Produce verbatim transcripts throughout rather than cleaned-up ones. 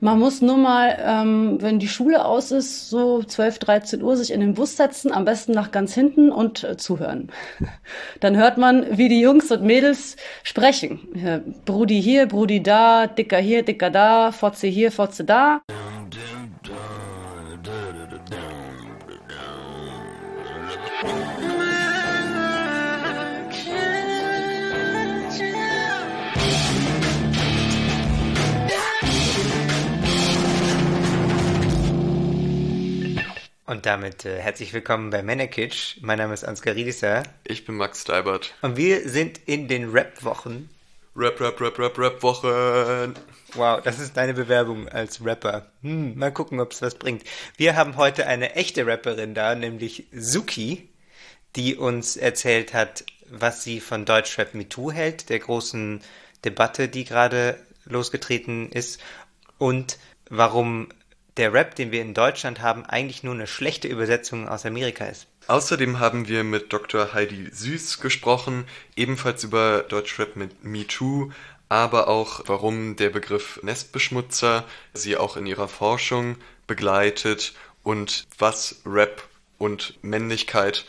Man muss nur mal, ähm, wenn die Schule aus ist, so zwölf, dreizehn Uhr sich in den Bus setzen, am besten nach ganz hinten und äh, zuhören. Dann hört man, wie die Jungs und Mädels sprechen. Ja, Brudi hier, Brudi da, Dicker hier, Dicker da, Fotze hier, Fotze da. Und damit äh, herzlich willkommen bei Männerkitsch. Mein Name ist Ansgar Riedisser. Ich bin Max Steibert. Und wir sind in den Rap-Wochen. Rap, Rap, Rap, Rap, Rap-Wochen. Wow, das ist deine Bewerbung als Rapper. Hm, mal gucken, ob es was bringt. Wir haben heute eine echte Rapperin da, nämlich Suki, die uns erzählt hat, was sie von Deutschrap MeToo hält, der großen Debatte, die gerade losgetreten ist, und warum der Rap, den wir in Deutschland haben, eigentlich nur eine schlechte Übersetzung aus Amerika ist. Außerdem haben wir mit Doktor Heidi Süß gesprochen, ebenfalls über Deutschrap mit MeToo, aber auch, warum der Begriff Nestbeschmutzer sie auch in ihrer Forschung begleitet und was Rap und Männlichkeit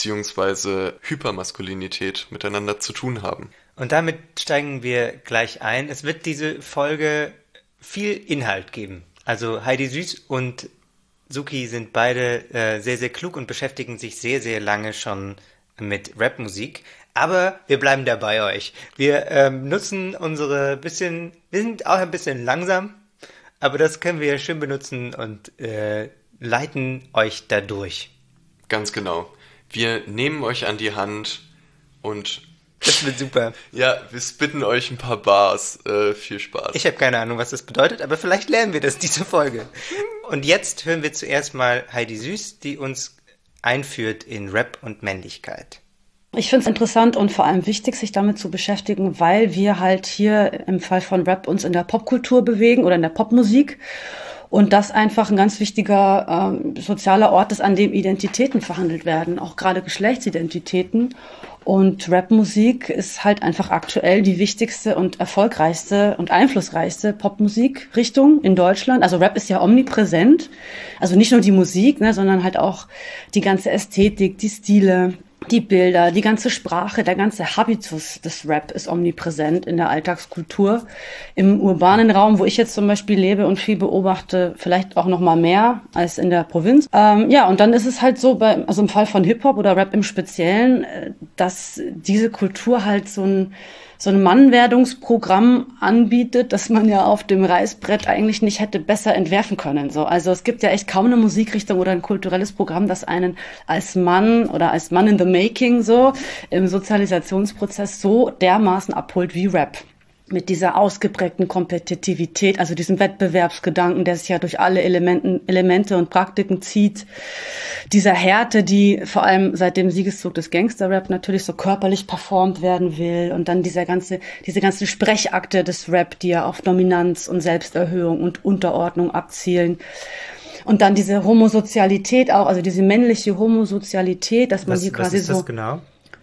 bzw. Hypermaskulinität miteinander zu tun haben. Und damit steigen wir gleich ein. Es wird diese Folge viel Inhalt geben. Also Heidi Süß und Suki sind beide äh, sehr, sehr klug und beschäftigen sich sehr, sehr lange schon mit Rapmusik. Aber wir bleiben da bei euch. Wir ähm, nutzen unsere bisschen, wir sind auch ein bisschen langsam, aber das können wir schön benutzen und äh, leiten euch da durch. Ganz genau. Wir nehmen euch an die Hand und das wird super. Ja, wir spitten euch ein paar Bars. Äh, viel Spaß. Ich habe keine Ahnung, was das bedeutet, aber vielleicht lernen wir das diese Folge. Und jetzt hören wir zuerst mal Heidi Süß, die uns einführt in Rap und Männlichkeit. Ich finde es interessant und vor allem wichtig, sich damit zu beschäftigen, weil wir halt hier im Fall von Rap uns in der Popkultur bewegen oder in der Popmusik. Und das einfach ein ganz wichtiger ähm, sozialer Ort ist, an dem Identitäten verhandelt werden, auch gerade Geschlechtsidentitäten. Und Rapmusik ist halt einfach aktuell die wichtigste und erfolgreichste und einflussreichste Popmusikrichtung in Deutschland. Also Rap ist ja omnipräsent, also nicht nur die Musik, ne, sondern halt auch die ganze Ästhetik, die Stile, die Bilder, die ganze Sprache, der ganze Habitus des Rap ist omnipräsent in der Alltagskultur. Im urbanen Raum, wo ich jetzt zum Beispiel lebe und viel beobachte, vielleicht auch noch mal mehr als in der Provinz. Ähm, ja, und dann ist es halt so, bei, also im Fall von Hip-Hop oder Rap im Speziellen, dass diese Kultur halt so ein so ein Mannwerdungsprogramm anbietet, das man ja auf dem Reißbrett eigentlich nicht hätte besser entwerfen können. So, also es gibt ja echt kaum eine Musikrichtung oder ein kulturelles Programm, das einen als Mann oder als Mann in the Making so im Sozialisationsprozess so dermaßen abholt wie Rap. Mit dieser ausgeprägten Kompetitivität, also diesem Wettbewerbsgedanken, der sich ja durch alle Elementen, Elemente und Praktiken zieht, dieser Härte, die vor allem seit dem Siegeszug des Gangster-Rap natürlich so körperlich performt werden will, und dann dieser ganze, diese ganzen Sprechakte des Rap, die ja auf Dominanz und Selbsterhöhung und Unterordnung abzielen. Und dann diese Homosozialität auch, also diese männliche Homosozialität, dass man was, die quasi was ist das so... genau?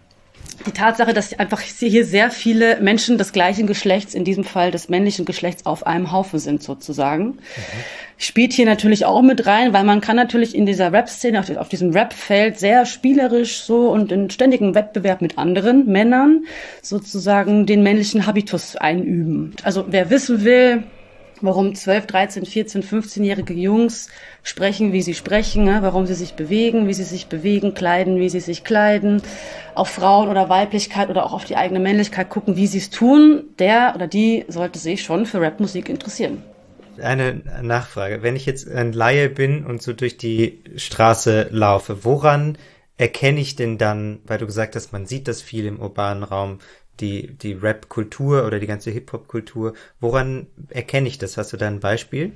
Die Tatsache, dass einfach hier sehr viele Menschen des gleichen Geschlechts, in diesem Fall des männlichen Geschlechts, auf einem Haufen sind sozusagen, mhm. spielt hier natürlich auch mit rein, weil man kann natürlich in dieser Rap-Szene, auf, auf diesem Rap-Feld sehr spielerisch so und in ständigem Wettbewerb mit anderen Männern sozusagen den männlichen Habitus einüben. Also wer wissen will, warum zwölf, dreizehn, vierzehn, fünfzehnjährige Jungs sprechen, wie sie sprechen, ne? Warum sie sich bewegen, wie sie sich bewegen, kleiden, wie sie sich kleiden, auf Frauen oder Weiblichkeit oder auch auf die eigene Männlichkeit gucken, wie sie es tun, der oder die sollte sich schon für Rapmusik interessieren. Eine Nachfrage. Wenn ich jetzt ein Laie bin und so durch die Straße laufe, woran erkenne ich denn dann, weil du gesagt hast, man sieht das viel im urbanen Raum, die die Rap-Kultur oder die ganze Hip-Hop-Kultur. Woran erkenne ich das? Hast du da ein Beispiel?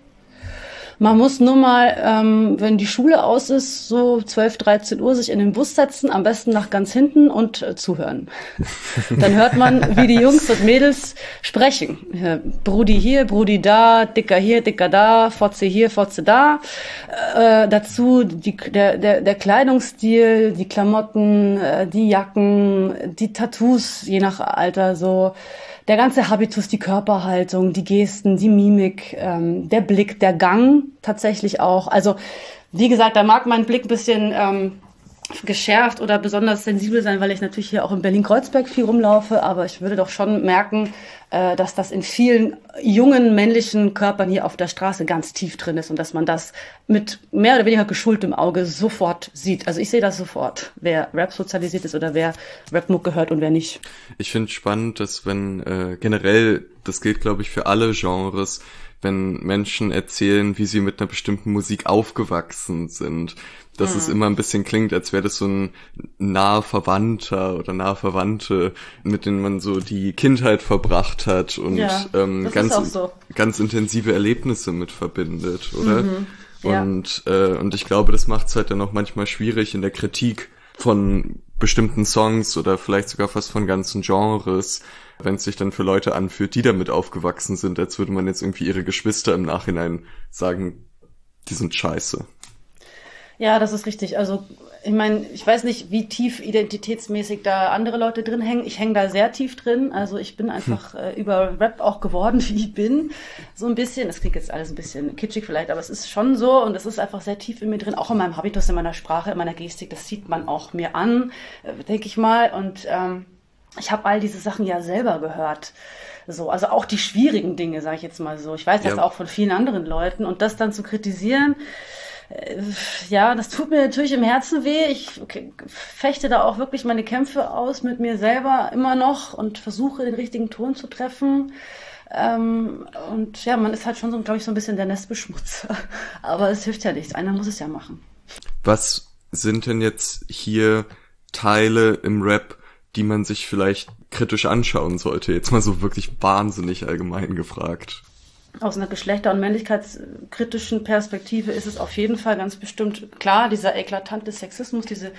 Man muss nur mal, ähm, wenn die Schule aus ist, so zwölf, dreizehn Uhr sich in den Bus setzen, am besten nach ganz hinten und äh, zuhören. Dann hört man, wie die Jungs und Mädels sprechen. Ja, Brudi hier, Brudi da, Dicker hier, Dicker da, Fotze hier, Fotze da. Äh, dazu die, der, der, der Kleidungsstil, die Klamotten, äh, die Jacken, die Tattoos, je nach Alter so. der ganze Habitus, die Körperhaltung, die Gesten, die Mimik, ähm, der Blick, der Gang tatsächlich auch. Also wie gesagt, da mag mein Blick ein bisschen ähm, geschärft oder besonders sensibel sein, weil ich natürlich hier auch in Berlin-Kreuzberg viel rumlaufe, aber ich würde doch schon merken, äh, dass das in vielen jungen männlichen Körpern hier auf der Straße ganz tief drin ist und dass man das mit mehr oder weniger geschultem Auge sofort sieht. Also ich sehe das sofort, wer Rap sozialisiert ist oder wer Rap-Mucke hört und wer nicht. Ich finde spannend, dass wenn äh, generell, das gilt glaube ich für alle Genres, wenn Menschen erzählen, wie sie mit einer bestimmten Musik aufgewachsen sind, dass hm. es immer ein bisschen klingt, als wäre das so ein naher Verwandter oder nahe Verwandte, mit denen man so die Kindheit verbracht hat und ja, ähm, ganz so. ganz intensive Erlebnisse mit verbindet, oder? Mhm, ja. Und äh, und ich glaube, das macht es halt dann auch manchmal schwierig in der Kritik von bestimmten Songs oder vielleicht sogar fast von ganzen Genres, wenn es sich dann für Leute anfühlt, die damit aufgewachsen sind, als würde man jetzt irgendwie ihre Geschwister im Nachhinein sagen, die sind scheiße. Ja, das ist richtig. Also ich meine, ich weiß nicht, wie tief identitätsmäßig da andere Leute drin hängen. Ich hänge da sehr tief drin. Also ich bin einfach hm. äh, über Rap auch geworden, wie ich bin. So ein bisschen, das klingt jetzt alles ein bisschen kitschig vielleicht, aber es ist schon so und es ist einfach sehr tief in mir drin, auch in meinem Habitus, in meiner Sprache, in meiner Gestik. Das sieht man auch mir an, äh, denke ich mal. Und ähm, ich habe all diese Sachen ja selber gehört. So, also auch die schwierigen Dinge, sage ich jetzt mal so. Ich weiß das ja. auch von vielen anderen Leuten. Und das dann zu kritisieren, ja, das tut mir natürlich im Herzen weh. Ich okay, fechte da auch wirklich meine Kämpfe aus mit mir selber immer noch und versuche, den richtigen Ton zu treffen. Ähm, und ja, man ist halt schon so, glaube ich, so ein bisschen der Nestbeschmutzer. Aber es hilft ja nichts. Einer muss es ja machen. Was sind denn jetzt hier Teile im Rap, die man sich vielleicht kritisch anschauen sollte? Jetzt mal so wirklich wahnsinnig allgemein gefragt. Aus einer geschlechter- und männlichkeitskritischen Perspektive ist es auf jeden Fall ganz bestimmt klar, dieser eklatante Sexismus, diese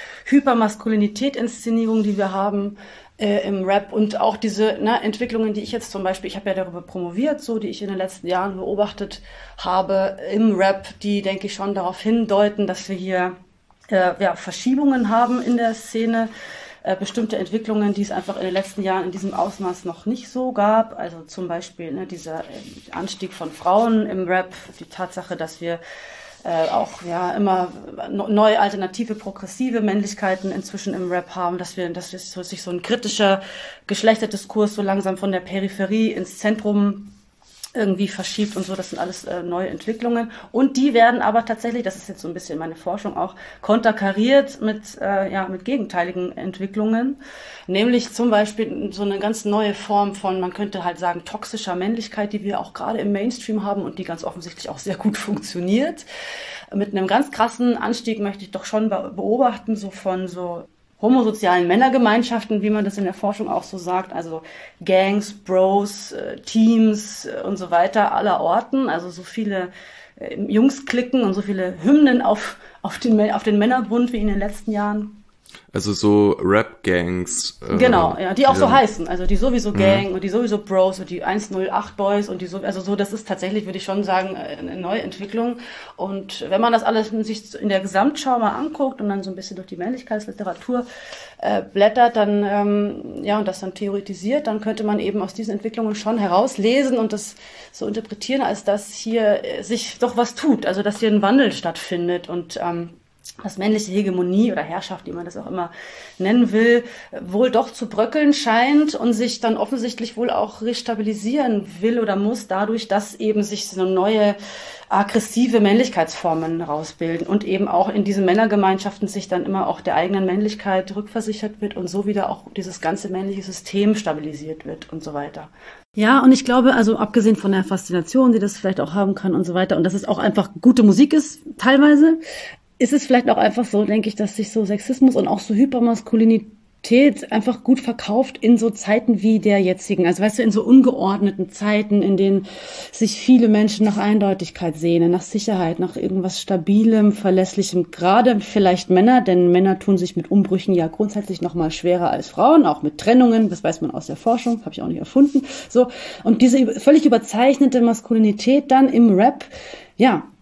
Hypermaskulinität-Inszenierung, die wir haben äh, im Rap und auch diese na, Entwicklungen, die ich jetzt zum Beispiel, ich habe ja darüber promoviert, so die ich in den letzten Jahren beobachtet habe im Rap, die, denke ich, schon darauf hindeuten, dass wir hier äh, ja, Verschiebungen haben in der Szene, bestimmte Entwicklungen, die es einfach in den letzten Jahren in diesem Ausmaß noch nicht so gab. Also zum Beispiel ne, dieser Anstieg von Frauen im Rap, die Tatsache, dass wir äh, auch ja immer neue alternative, progressive Männlichkeiten inzwischen im Rap haben, dass wir, dass sich so ein kritischer Geschlechterdiskurs so langsam von der Peripherie ins Zentrum irgendwie verschiebt und so, das sind alles äh, neue Entwicklungen und die werden aber tatsächlich, das ist jetzt so ein bisschen meine Forschung auch, konterkariert mit, äh, ja, mit gegenteiligen Entwicklungen, nämlich zum Beispiel so eine ganz neue Form von, man könnte halt sagen, toxischer Männlichkeit, die wir auch gerade im Mainstream haben und die ganz offensichtlich auch sehr gut funktioniert, mit einem ganz krassen Anstieg möchte ich doch schon beobachten, so von so homosozialen Männergemeinschaften, wie man das in der Forschung auch so sagt, also Gangs, Bros, äh, Teams äh, und so weiter aller Orten, also so viele äh, Jungs-Klicken und so viele Hymnen auf, auf, den, auf den Männerbund wie in den letzten Jahren. Also so Rap-Gangs. Äh, genau, ja, die auch so heißen. Also die sowieso Gang mhm. und die sowieso Bros und die eins null acht Boys und die so, also so, das ist tatsächlich, würde ich schon sagen, eine neue Entwicklung. Und wenn man das alles sich in der Gesamtschau mal anguckt und dann so ein bisschen durch die Männlichkeitsliteratur äh, blättert, dann, ähm, ja, und das dann theoretisiert, dann könnte man eben aus diesen Entwicklungen schon herauslesen und das so interpretieren, als dass hier sich doch was tut, also dass hier ein Wandel stattfindet und, ähm, dass männliche Hegemonie oder Herrschaft, wie man das auch immer nennen will, wohl doch zu bröckeln scheint und sich dann offensichtlich wohl auch restabilisieren will oder muss, dadurch, dass eben sich so neue aggressive Männlichkeitsformen rausbilden und eben auch in diesen Männergemeinschaften sich dann immer auch der eigenen Männlichkeit rückversichert wird und so wieder auch dieses ganze männliche System stabilisiert wird und so weiter. Ja, und ich glaube, also abgesehen von der Faszination, die das vielleicht auch haben kann und so weiter und dass es auch einfach gute Musik ist, teilweise, ist es vielleicht auch einfach so, denke ich, dass sich so Sexismus und auch so Hypermaskulinität einfach gut verkauft in so Zeiten wie der jetzigen. Also weißt du, in so ungeordneten Zeiten, in denen sich viele Menschen nach Eindeutigkeit sehnen, nach Sicherheit, nach irgendwas Stabilem, Verlässlichem. Gerade vielleicht Männer, denn Männer tun sich mit Umbrüchen ja grundsätzlich noch mal schwerer als Frauen, auch mit Trennungen. Das weiß man aus der Forschung, habe ich auch nicht erfunden. So, und diese völlig überzeichnete Maskulinität dann im Rap, ja,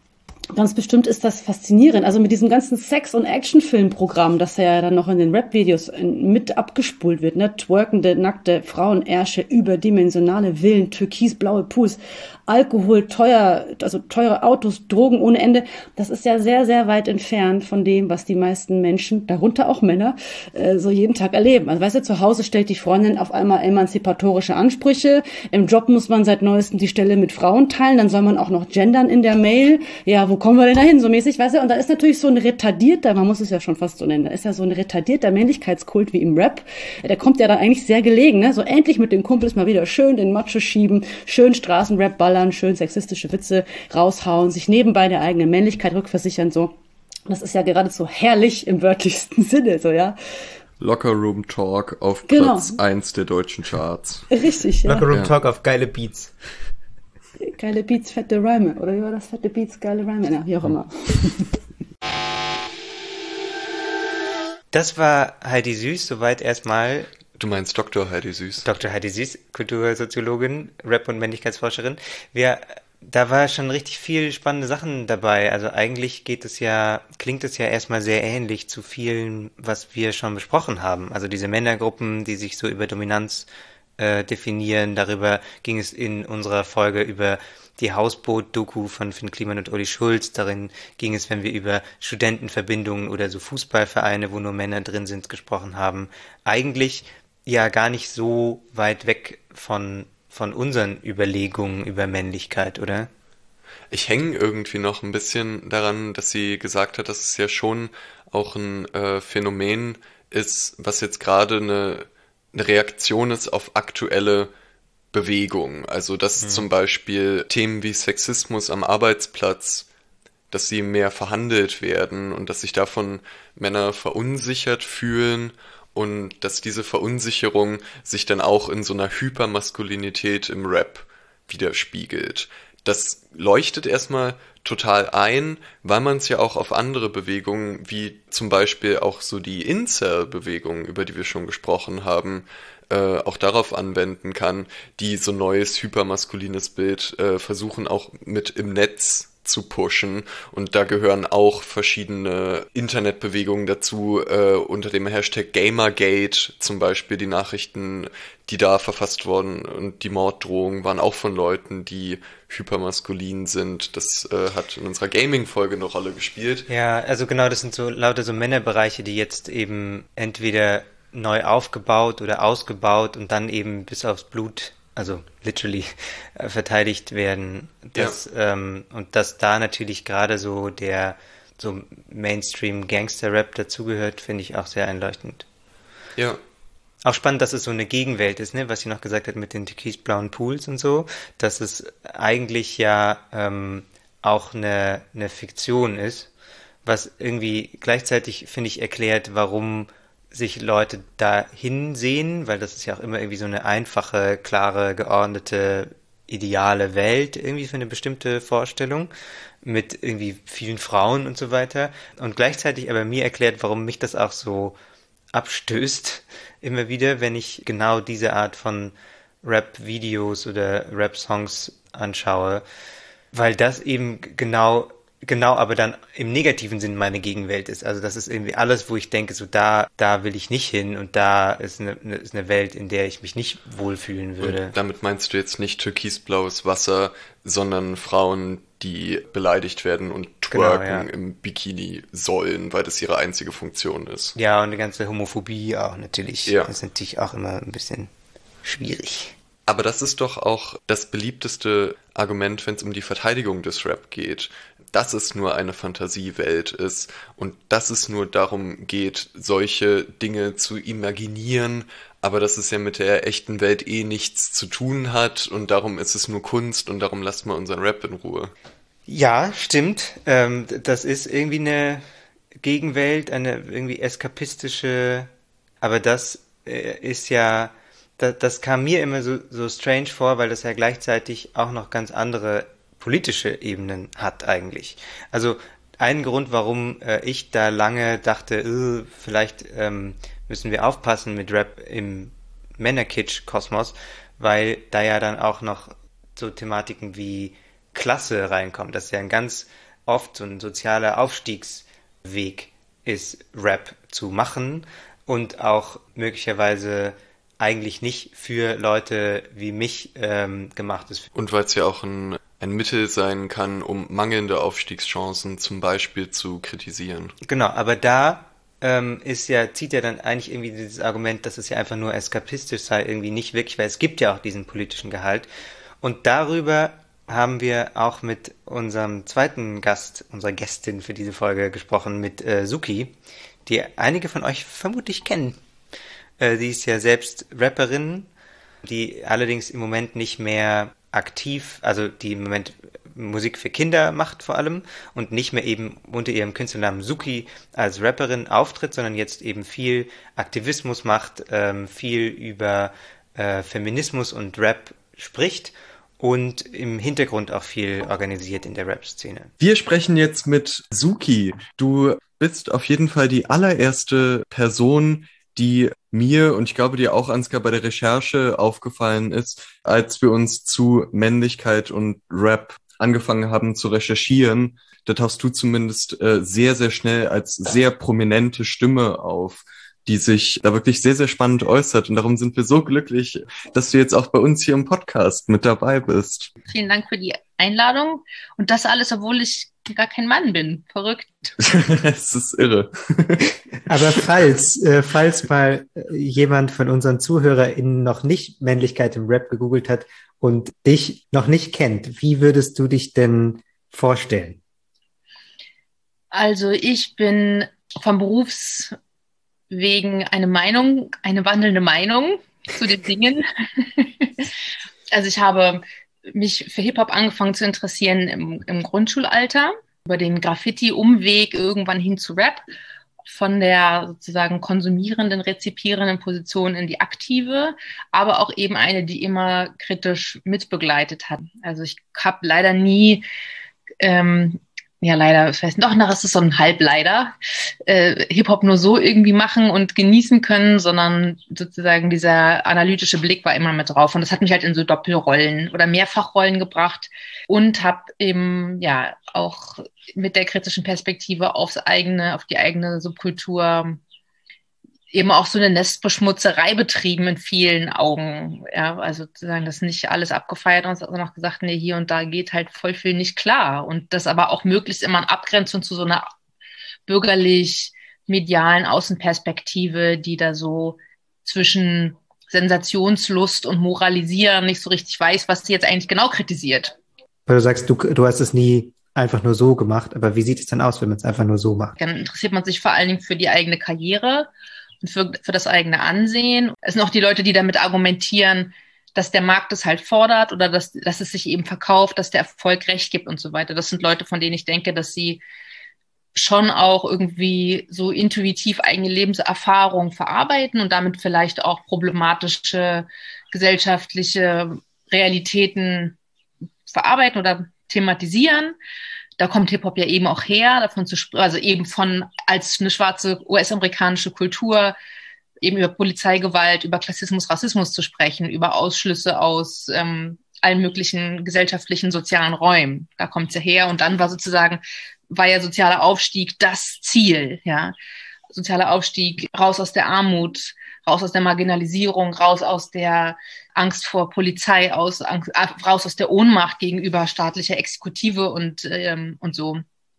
Ganz bestimmt ist das faszinierend. Also mit diesem ganzen Sex- und Actionfilmprogramm, das ja dann noch in den Rap-Videos mit abgespult wird, ne? Twerkende, nackte Frauenärsche, überdimensionale Villen, türkisblaue Pools, Alkohol, teuer, also teure Autos, Drogen ohne Ende. Das ist ja sehr, sehr weit entfernt von dem, was die meisten Menschen, darunter auch Männer, äh, so jeden Tag erleben. Also weißt du, zu Hause stellt die Freundin auf einmal emanzipatorische Ansprüche. Im Job muss man seit neuestem die Stelle mit Frauen teilen. Dann soll man auch noch gendern in der Mail. Ja, wo kommen wir denn da hin, so mäßig, weißt du? Und da ist natürlich so ein retardierter, man muss es ja schon fast so nennen, da ist ja so ein retardierter Männlichkeitskult wie im Rap. Der kommt ja dann eigentlich sehr gelegen, ne? So endlich mit den Kumpels mal wieder schön den Macho schieben, schön Straßenrap ballern, schön sexistische Witze raushauen, sich nebenbei der eigenen Männlichkeit rückversichern, so. Das ist ja geradezu herrlich im wörtlichsten Sinne, so, ja. Locker Room Talk auf Genau. Platz eins der deutschen Charts. Richtig, ja. Locker Room Ja. Talk auf geile Beats. Geile Beats, fette Reime. Oder wie war das? Fette Beats, geile Reime. Ja, wie auch immer. Das war Heidi Süß, soweit erstmal Du meinst Doktor Heidi Süß? Doktor Heidi Süß, Kultursoziologin, Rap- und Männlichkeitsforscherin. Wir, da war schon richtig viel spannende Sachen dabei. Also eigentlich geht es ja, klingt es ja erstmal sehr ähnlich zu vielen, was wir schon besprochen haben. Also diese Männergruppen, die sich so über Dominanz äh, definieren. Darüber ging es in unserer Folge über die Hausboot-Doku von Finn Kliman und Uli Schulz. Darin ging es, wenn wir über Studentenverbindungen oder so Fußballvereine, wo nur Männer drin sind, gesprochen haben. Eigentlich ja gar nicht so weit weg von, von unseren Überlegungen über Männlichkeit, oder? Ich hänge irgendwie noch ein bisschen daran, dass sie gesagt hat, dass es ja schon auch ein äh, Phänomen ist, was jetzt gerade eine, eine Reaktion ist auf aktuelle Bewegung. Also dass Mhm. zum Beispiel Themen wie Sexismus am Arbeitsplatz, dass sie mehr verhandelt werden und dass sich davon Männer verunsichert fühlen und dass diese Verunsicherung sich dann auch in so einer Hypermaskulinität im Rap widerspiegelt. Das leuchtet erstmal total ein, weil man es ja auch auf andere Bewegungen, wie zum Beispiel auch so die Incel-Bewegung, über die wir schon gesprochen haben, äh, auch darauf anwenden kann, die so ein neues hypermaskulines Bild äh, versuchen auch mit im Netz zu pushen. Und da gehören auch verschiedene Internetbewegungen dazu, äh, unter dem Hashtag Gamergate zum Beispiel. Die Nachrichten, die da verfasst wurden und die Morddrohungen waren auch von Leuten, die hypermaskulin sind. Das äh, hat in unserer Gaming-Folge eine Rolle gespielt. Ja, also genau, das sind so lauter so Männerbereiche, die jetzt eben entweder neu aufgebaut oder ausgebaut und dann eben bis aufs Blut, also literally, äh, verteidigt werden. Das, ähm, und dass da natürlich gerade so der so Mainstream-Gangster-Rap dazugehört, finde ich auch sehr einleuchtend. Ja. Auch spannend, dass es so eine Gegenwelt ist, ne, was sie noch gesagt hat mit den türkisblauen Pools und so, dass es eigentlich ja ähm, auch eine, eine Fiktion ist, was irgendwie gleichzeitig, finde ich, erklärt, warum sich Leute da hinsehen, weil das ist ja auch immer irgendwie so eine einfache, klare, geordnete, ideale Welt, irgendwie für eine bestimmte Vorstellung mit irgendwie vielen Frauen und so weiter. Und gleichzeitig aber mir erklärt, warum mich das auch so abstößt, immer wieder, wenn ich genau diese Art von Rap-Videos oder Rap-Songs anschaue, weil das eben genau genau aber dann im negativen Sinn meine Gegenwelt ist. Also das ist irgendwie alles, wo ich denke, so da, da will ich nicht hin und da ist eine, eine, ist eine Welt, in der ich mich nicht wohlfühlen würde. Und damit meinst du jetzt nicht türkisblaues Wasser, sondern Frauen, die beleidigt werden und twerken Genau, ja. im Bikini sollen, weil das ihre einzige Funktion ist. Ja, und die ganze Homophobie auch natürlich. Ja. Das ist natürlich auch immer ein bisschen schwierig. Aber das ist doch auch das beliebteste Argument, wenn es um die Verteidigung des Rap geht, dass es nur eine Fantasiewelt ist und dass es nur darum geht, solche Dinge zu imaginieren, aber dass es ja mit der echten Welt eh nichts zu tun hat und darum ist es nur Kunst und darum lasst mal unseren Rap in Ruhe. Ja, stimmt. Ähm, das ist irgendwie eine Gegenwelt, eine irgendwie eskapistische, aber das äh, ist ja, das, das kam mir immer so, so strange vor, weil das ja gleichzeitig auch noch ganz andere politische Ebenen hat eigentlich. Also ein Grund, warum äh, ich da lange dachte, äh, vielleicht ähm, müssen wir aufpassen mit Rap im Männerkitsch-Kosmos, weil da ja dann auch noch so Thematiken wie Klasse reinkommen. Das ist ja ein ganz oft so ein sozialer Aufstiegsweg ist, Rap zu machen und auch möglicherweise eigentlich nicht für Leute wie mich ähm, gemacht ist. Und weil es ja auch ein, ein Mittel sein kann, um mangelnde Aufstiegschancen zum Beispiel zu kritisieren. Genau, aber da ähm, ist ja, zieht ja dann eigentlich irgendwie dieses Argument, dass es ja einfach nur eskapistisch sei, irgendwie nicht wirklich, weil es gibt ja auch diesen politischen Gehalt. Und darüber haben wir auch mit unserem zweiten Gast, unserer Gästin für diese Folge gesprochen, mit äh, Suki, die einige von euch vermutlich kennen. Äh, sie ist ja selbst Rapperin, die allerdings im Moment nicht mehr aktiv, also die im Moment Musik für Kinder macht vor allem und nicht mehr eben unter ihrem Künstlernamen Suki als Rapperin auftritt, sondern jetzt eben viel Aktivismus macht, ähm, viel über äh, Feminismus und Rap spricht und im Hintergrund auch viel organisiert in der Rap-Szene. Wir sprechen jetzt mit Suki. Du bist auf jeden Fall die allererste Person, die mir und ich glaube dir auch, Ansgar, bei der Recherche aufgefallen ist, als wir uns zu Männlichkeit und Rap angefangen haben zu recherchieren. Da tauchst du zumindest äh, sehr, sehr schnell als sehr prominente Stimme auf, die sich da wirklich sehr, sehr spannend äußert. Und darum sind wir so glücklich, dass du jetzt auch bei uns hier im Podcast mit dabei bist. Vielen Dank für die Einladung. Und das alles, obwohl ich gar kein Mann bin. Verrückt. Es ist irre. Aber falls, äh, falls mal jemand von unseren ZuhörerInnen noch nicht Männlichkeit im Rap gegoogelt hat und dich noch nicht kennt, wie würdest du dich denn vorstellen? Also ich bin vom Berufswegen eine Meinung, eine wandelnde Meinung zu den Dingen. Also ich habe mich für Hip-Hop angefangen zu interessieren im, im Grundschulalter, über den Graffiti-Umweg irgendwann hin zu Rap, von der sozusagen konsumierenden, rezipierenden Position in die aktive, aber auch eben eine, die immer kritisch mitbegleitet hat. Also ich habe leider nie ähm, ja leider, ich weiß doch noch, ist es so ein Halbleider, äh, Hip-Hop nur so irgendwie machen und genießen können, sondern sozusagen dieser analytische Blick war immer mit drauf. Und das hat mich halt in so Doppelrollen oder Mehrfachrollen gebracht und habe eben ja auch mit der kritischen Perspektive aufs eigene, auf die eigene Subkultur eben auch so eine Nestbeschmutzerei betrieben in vielen Augen. Ja, also sozusagen das nicht alles abgefeiert und sondern auch gesagt, nee, hier und da geht halt voll viel nicht klar. Und das aber auch möglichst immer in Abgrenzung zu so einer bürgerlich-medialen Außenperspektive, die da so zwischen Sensationslust und Moralisieren nicht so richtig weiß, was sie jetzt eigentlich genau kritisiert. Weil du sagst, du, du hast es nie einfach nur so gemacht, aber wie sieht es denn aus, wenn man es einfach nur so macht? Dann interessiert man sich vor allen Dingen für die eigene Karriere und für, für das eigene Ansehen. Es sind auch die Leute, die damit argumentieren, dass der Markt es halt fordert oder dass, dass es sich eben verkauft, dass der Erfolg Recht gibt und so weiter. Das sind Leute, von denen ich denke, dass sie schon auch irgendwie so intuitiv eigene Lebenserfahrung verarbeiten und damit vielleicht auch problematische gesellschaftliche Realitäten verarbeiten oder thematisieren. Da kommt Hip-Hop ja eben auch her, davon zu sprechen, also eben von als eine schwarze U S-amerikanische Kultur eben über Polizeigewalt, über Klassismus, Rassismus zu sprechen, über Ausschlüsse aus ähm, allen möglichen gesellschaftlichen, sozialen Räumen. Da kommt es ja her. Und dann war sozusagen, war ja sozialer Aufstieg das Ziel, ja. Sozialer Aufstieg, raus aus der Armut, raus aus der Marginalisierung, raus aus der Angst vor Polizei, aus, Angst, raus aus der Ohnmacht gegenüber staatlicher Exekutive und, ähm, und so.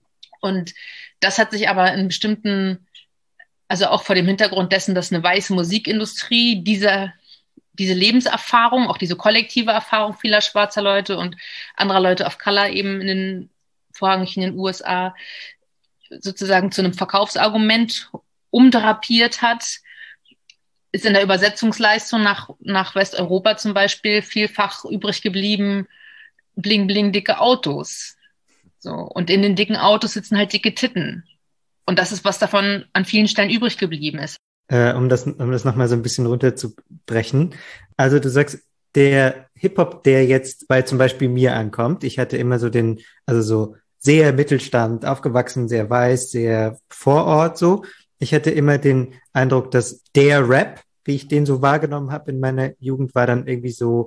Und das hat sich aber in bestimmten, also auch vor dem Hintergrund dessen, dass eine weiße Musikindustrie diese, diese Lebenserfahrung, auch diese kollektive Erfahrung vieler schwarzer Leute und anderer Leute of Color eben in den, vorrangig in den U S A, sozusagen zu einem Verkaufsargument umdrapiert hat, ist in der Übersetzungsleistung nach, nach Westeuropa zum Beispiel vielfach übrig geblieben, bling, bling, dicke Autos. So. Und in den dicken Autos sitzen halt dicke Titten. Und das ist, was davon an vielen Stellen übrig geblieben ist. Äh, um das, um das nochmal so ein bisschen runterzubrechen. Also du sagst, der Hip-Hop, der jetzt bei zum Beispiel mir ankommt, ich hatte immer so den, also so sehr Mittelstand, aufgewachsen, sehr weiß, sehr Vorort so. Ich hatte immer den Eindruck, dass der Rap, wie ich den so wahrgenommen habe in meiner Jugend, war dann irgendwie so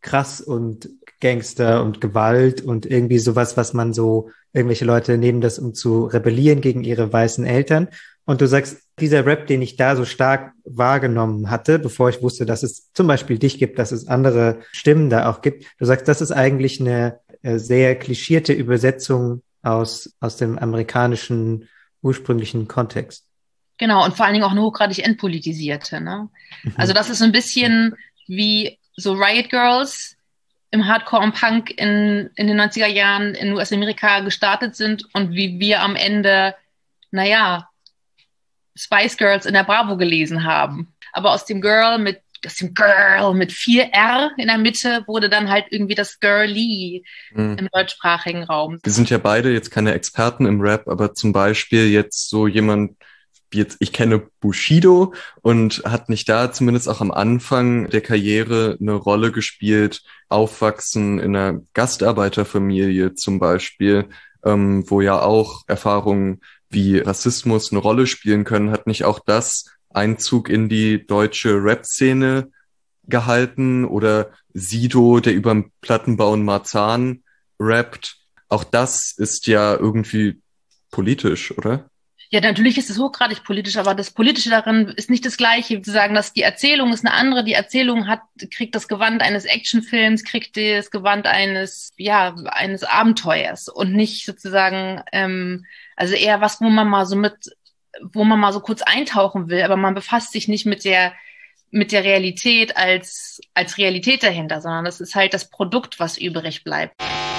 krass und Gangster und Gewalt und irgendwie sowas, was man so, irgendwelche Leute nehmen das, um zu rebellieren gegen ihre weißen Eltern. Und du sagst, dieser Rap, den ich da so stark wahrgenommen hatte, bevor ich wusste, dass es zum Beispiel dich gibt, dass es andere Stimmen da auch gibt, du sagst, das ist eigentlich eine äh, sehr klischierte Übersetzung aus, aus dem amerikanischen ursprünglichen Kontext. Genau, und vor allen Dingen auch eine hochgradig entpolitisierte. Ne? Mhm. Also das ist so ein bisschen wie so Riot Girls im Hardcore und Punk in, in den neunziger Jahren in U S-Amerika gestartet sind und wie wir am Ende, naja, Spice Girls in der Bravo gelesen haben. Aber aus dem Girl mit, aus dem Girl mit vier R in der Mitte wurde dann halt irgendwie das Girly mhm. im deutschsprachigen Raum. Wir sind ja beide jetzt keine Experten im Rap, aber zum Beispiel jetzt so jemand, wie jetzt, ich kenne Bushido und hat nicht da zumindest auch am Anfang der Karriere eine Rolle gespielt, aufwachsen in einer Gastarbeiterfamilie zum Beispiel, ähm, wo ja auch Erfahrungen wie Rassismus eine Rolle spielen können, hat nicht auch das Einzug in die deutsche Rap-Szene gehalten? Oder Sido, der über den Plattenbau in Marzahn rappt, auch das ist ja irgendwie politisch, oder? Ja, natürlich ist es hochgradig politisch, aber das Politische darin ist nicht das Gleiche, zu sagen, dass die Erzählung ist eine andere. Die Erzählung hat, kriegt das Gewand eines Actionfilms, kriegt das Gewand eines, ja, eines Abenteuers und nicht sozusagen, ähm, also eher was, wo man mal so mit, wo man mal so kurz eintauchen will, aber man befasst sich nicht mit der, mit der Realität als, als Realität dahinter, sondern das ist halt das Produkt, was übrig bleibt.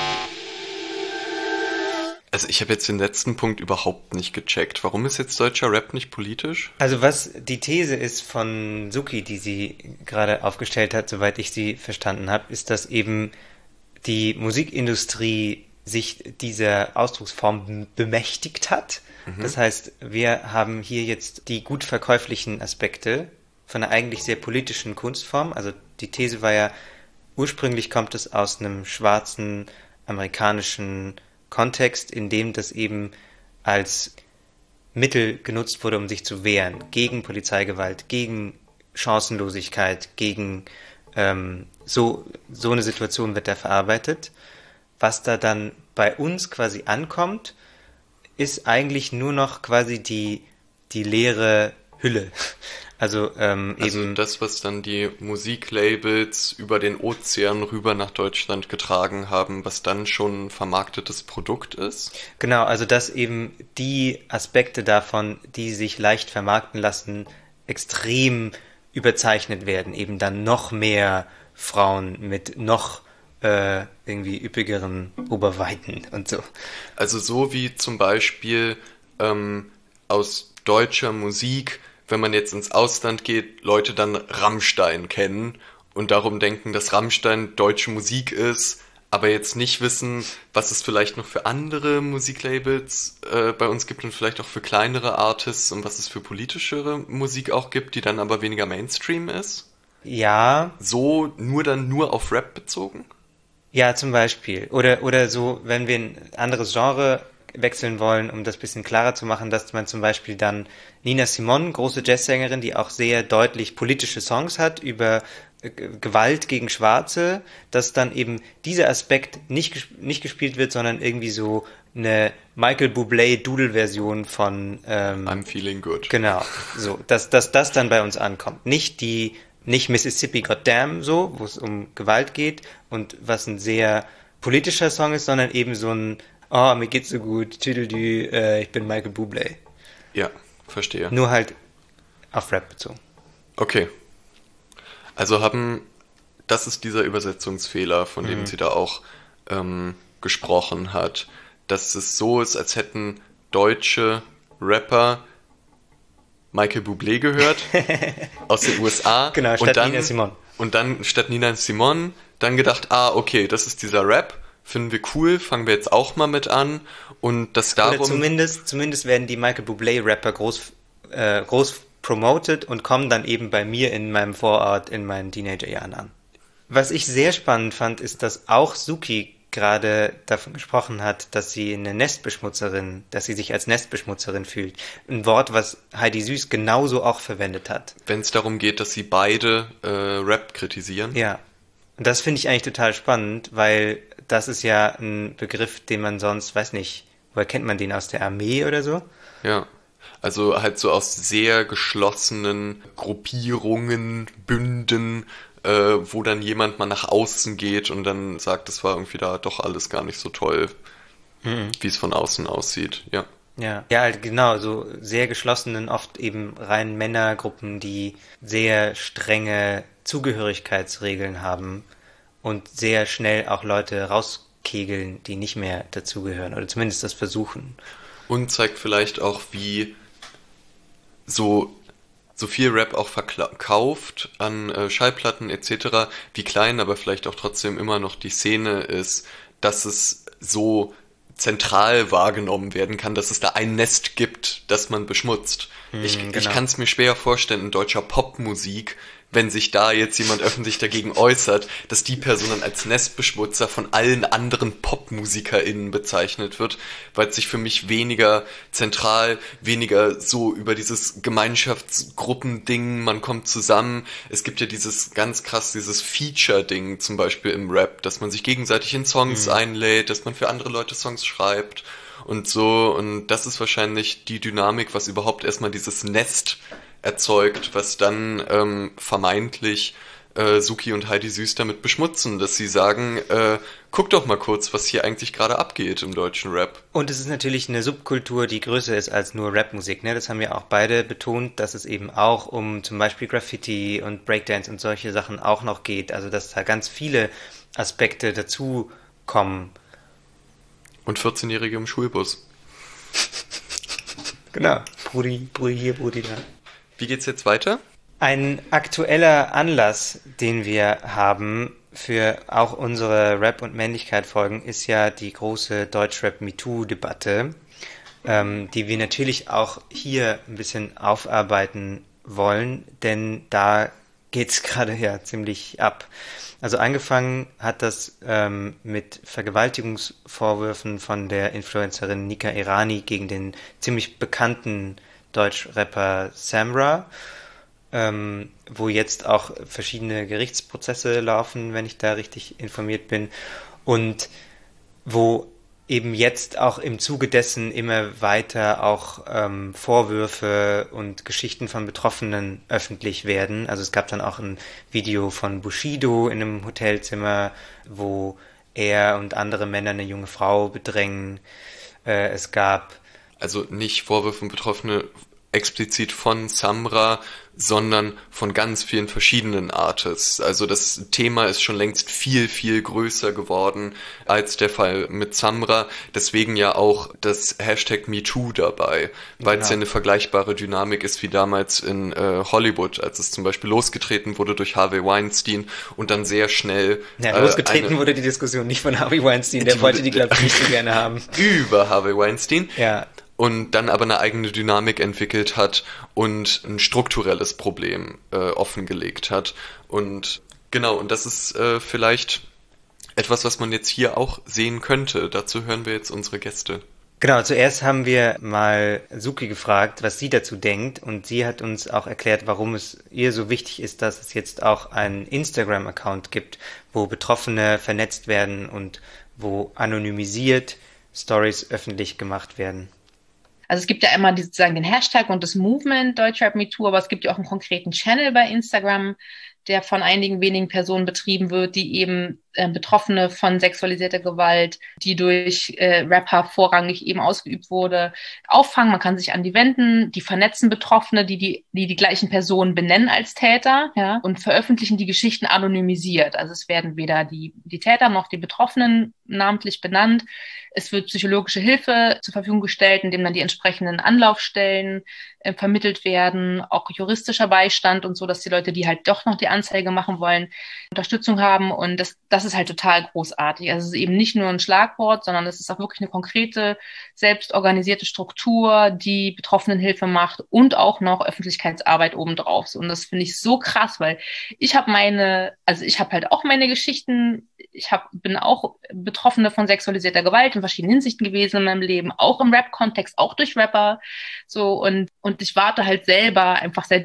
Also ich habe jetzt den letzten Punkt überhaupt nicht gecheckt. Warum ist jetzt deutscher Rap nicht politisch? Also was die These ist von Suki, die sie gerade aufgestellt hat, soweit ich sie verstanden habe, ist, dass eben die Musikindustrie sich dieser Ausdrucksform bemächtigt hat. Mhm. Das heißt, wir haben hier jetzt die gut verkäuflichen Aspekte von einer eigentlich sehr politischen Kunstform. Also die These war ja, ursprünglich kommt es aus einem schwarzen amerikanischen Kontext, in dem das eben als Mittel genutzt wurde, um sich zu wehren, gegen Polizeigewalt, gegen Chancenlosigkeit, gegen ähm, so, so eine Situation wird da verarbeitet. Was da dann bei uns quasi ankommt, ist eigentlich nur noch quasi die, die leere Hülle. Also, ähm, also eben das, was dann die Musiklabels über den Ozean rüber nach Deutschland getragen haben, was dann schon ein vermarktetes Produkt ist? Genau, also dass eben die Aspekte davon, die sich leicht vermarkten lassen, extrem überzeichnet werden. Eben dann noch mehr Frauen mit noch äh, irgendwie üppigeren Oberweiten und so. Also so wie zum Beispiel ähm, aus deutscher Musik, wenn man jetzt ins Ausland geht, Leute dann Rammstein kennen und darum denken, dass Rammstein deutsche Musik ist, aber jetzt nicht wissen, was es vielleicht noch für andere Musiklabels äh, bei uns gibt und vielleicht auch für kleinere Artists und was es für politischere Musik auch gibt, die dann aber weniger Mainstream ist? Ja. So nur dann nur auf Rap bezogen? Ja, zum Beispiel. Oder, oder so, wenn wir ein anderes Genre wechseln wollen, um das ein bisschen klarer zu machen, dass man zum Beispiel dann Nina Simone, große Jazzsängerin, die auch sehr deutlich politische Songs hat über äh, Gewalt gegen Schwarze, dass dann eben dieser Aspekt nicht, ges- nicht gespielt wird, sondern irgendwie so eine Michael Bublé-Doodle-Version von ähm, I'm Feeling Good. Genau, so, dass, dass das dann bei uns ankommt. Nicht die, nicht Mississippi Goddamn so, wo es um Gewalt geht und was ein sehr politischer Song ist, sondern eben so ein oh, mir geht's so gut, tüdelü, äh, ich bin Michael Bublé. Ja, verstehe. Nur halt auf Rap bezogen. Okay. Also haben, das ist dieser Übersetzungsfehler, von dem mhm. sie da auch ähm, gesprochen hat, dass es so ist, als hätten deutsche Rapper Michael Bublé gehört aus den U S A. Genau, statt und dann, Nina Simone. Und dann statt Nina Simone dann gedacht, ah, okay, das ist dieser Rap. Finden wir cool, fangen wir jetzt auch mal mit an und das darum... Oder zumindest, zumindest werden die Michael Bublé-Rapper groß, äh, groß promoted und kommen dann eben bei mir in meinem Vorort in meinen Teenagerjahren an. Was ich sehr spannend fand, ist, dass auch Suki gerade davon gesprochen hat, dass sie eine Nestbeschmutzerin, dass sie sich als Nestbeschmutzerin fühlt. Ein Wort, was Heidi Süß genauso auch verwendet hat. Wenn es darum geht, dass sie beide äh, Rap kritisieren? Ja. Und das finde ich eigentlich total spannend, weil das ist ja ein Begriff, den man sonst, weiß nicht, woher kennt man den, aus der Armee oder so? Ja, also halt so aus sehr geschlossenen Gruppierungen, Bünden, äh, wo dann jemand mal nach außen geht und dann sagt, es war irgendwie da doch alles gar nicht so toll, Mhm. wie es von außen aussieht. Ja. Ja, ja, halt genau, so sehr geschlossenen, oft eben rein Männergruppen, die sehr strenge Zugehörigkeitsregeln haben und sehr schnell auch Leute rauskegeln, die nicht mehr dazugehören oder zumindest das versuchen. Und zeigt vielleicht auch, wie so, so viel Rap auch verkauft an äh, Schallplatten et cetera, wie klein aber vielleicht auch trotzdem immer noch die Szene ist, dass es so zentral wahrgenommen werden kann, dass es da ein Nest gibt, das man beschmutzt. Hm, ich ich genau. kann es mir schwer vorstellen in deutscher Popmusik, wenn sich da jetzt jemand öffentlich dagegen äußert, dass die Person dann als Nestbeschmutzer von allen anderen PopmusikerInnen bezeichnet wird, weil es sich für mich weniger zentral, weniger so über dieses Gemeinschaftsgruppending, man kommt zusammen. Es gibt ja dieses ganz krass, dieses Feature-Ding zum Beispiel im Rap, dass man sich gegenseitig in Songs einlädt, dass man für andere Leute Songs schreibt und so. Und das ist wahrscheinlich die Dynamik, was überhaupt erstmal dieses Nest erzeugt, was dann ähm, vermeintlich äh, Suki und Heidi Süß damit beschmutzen, dass sie sagen, äh, guck doch mal kurz, was hier eigentlich gerade abgeht im deutschen Rap. Und es ist natürlich eine Subkultur, die größer ist als nur Rapmusik, ne? Das haben wir auch beide betont, dass es eben auch um zum Beispiel Graffiti und Breakdance und solche Sachen auch noch geht. Also dass da ganz viele Aspekte dazu kommen. Und vierzehnjährige im Schulbus. Genau. Brudi, Brudi hier, Brudi da. Wie geht's jetzt weiter? Ein aktueller Anlass, den wir haben für auch unsere Rap- und Männlichkeit-Folgen, ist ja die große Deutschrap-MeToo-Debatte, ähm, die wir natürlich auch hier ein bisschen aufarbeiten wollen, denn da geht's gerade ja ziemlich ab. Also angefangen hat das ähm, mit Vergewaltigungsvorwürfen von der Influencerin Nika Irani gegen den ziemlich bekannten Deutschrapper Samra, ähm, wo jetzt auch verschiedene Gerichtsprozesse laufen, wenn ich da richtig informiert bin, und wo eben jetzt auch im Zuge dessen immer weiter auch ähm, Vorwürfe und Geschichten von Betroffenen öffentlich werden. Also es gab dann auch ein Video von Bushido in einem Hotelzimmer, wo er und andere Männer eine junge Frau bedrängen. Äh, es gab Also nicht Vorwürfe und Betroffene explizit von Samra, sondern von ganz vielen verschiedenen Artists. Also das Thema ist schon längst viel, viel größer geworden als der Fall mit Samra. Deswegen ja auch das Hashtag MeToo dabei, weil es Genau. ja eine vergleichbare Dynamik ist wie damals in äh, Hollywood, als es zum Beispiel losgetreten wurde durch Harvey Weinstein und dann sehr schnell Ja, äh, losgetreten eine, wurde die Diskussion nicht von Harvey Weinstein, der Die wollte wurde- die, glaube ich, nicht so gerne haben. über Harvey Weinstein. Ja, Und dann aber eine eigene Dynamik entwickelt hat und ein strukturelles Problem äh, offengelegt hat. Und genau, und das ist äh, vielleicht etwas, was man jetzt hier auch sehen könnte. Dazu hören wir jetzt unsere Gäste. genau. Zuerst haben wir mal Suki gefragt, was sie dazu denkt, und sie hat uns auch erklärt, warum es ihr so wichtig ist, dass es jetzt auch einen Instagram-Account gibt, wo Betroffene vernetzt werden und wo anonymisiert Stories öffentlich gemacht werden. Also es gibt ja immer die, sozusagen den Hashtag und das Movement Deutschrap MeToo, aber es gibt ja auch einen konkreten Channel bei Instagram, der von einigen wenigen Personen betrieben wird, die eben äh, Betroffene von sexualisierter Gewalt, die durch äh, Rapper vorrangig eben ausgeübt wurde, auffangen. Man kann sich an die wenden, die vernetzen Betroffene, die die, die die gleichen Personen benennen als Täter, ja, und veröffentlichen die Geschichten anonymisiert. Also es werden weder die, die Täter noch die Betroffenen namentlich benannt. Es wird psychologische Hilfe zur Verfügung gestellt, indem dann die entsprechenden Anlaufstellen äh, vermittelt werden, auch juristischer Beistand und so, dass die Leute, die halt doch noch die Anzeige machen wollen, Unterstützung haben. Und das, das ist halt total großartig. Also es ist eben nicht nur ein Schlagwort, sondern es ist auch wirklich eine konkrete, selbstorganisierte Struktur, die Betroffenenhilfe macht und auch noch Öffentlichkeitsarbeit obendrauf. Und das finde ich so krass, weil ich habe meine, also ich habe halt auch meine Geschichten, ich hab, bin auch Betroffene von sexualisierter Gewalt in verschiedenen Hinsichten gewesen in meinem Leben, auch im Rap-Kontext, auch durch Rapper, so, und, und ich warte halt selber einfach seit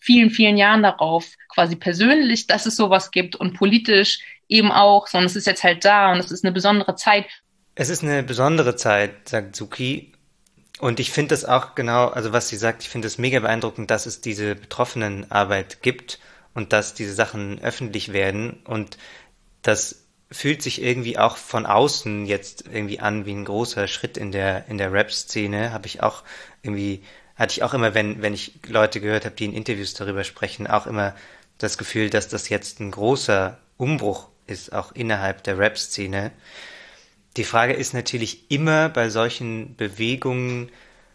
vielen, vielen Jahren darauf, quasi persönlich, dass es sowas gibt und politisch eben auch, sondern es ist jetzt halt da und es ist eine besondere Zeit. Es ist eine besondere Zeit, sagt Suki. Und ich finde das auch genau, also was sie sagt, ich finde es mega beeindruckend, dass es diese Betroffenenarbeit gibt und dass diese Sachen öffentlich werden. Und das fühlt sich irgendwie auch von außen jetzt irgendwie an wie ein großer Schritt in der in der Rap-Szene. Habe ich auch irgendwie, hatte ich auch immer, wenn wenn ich Leute gehört habe, die in Interviews darüber sprechen, auch immer das Gefühl, dass das jetzt ein großer Umbruch ist, auch innerhalb der Rap-Szene. Die Frage ist natürlich immer bei solchen Bewegungen,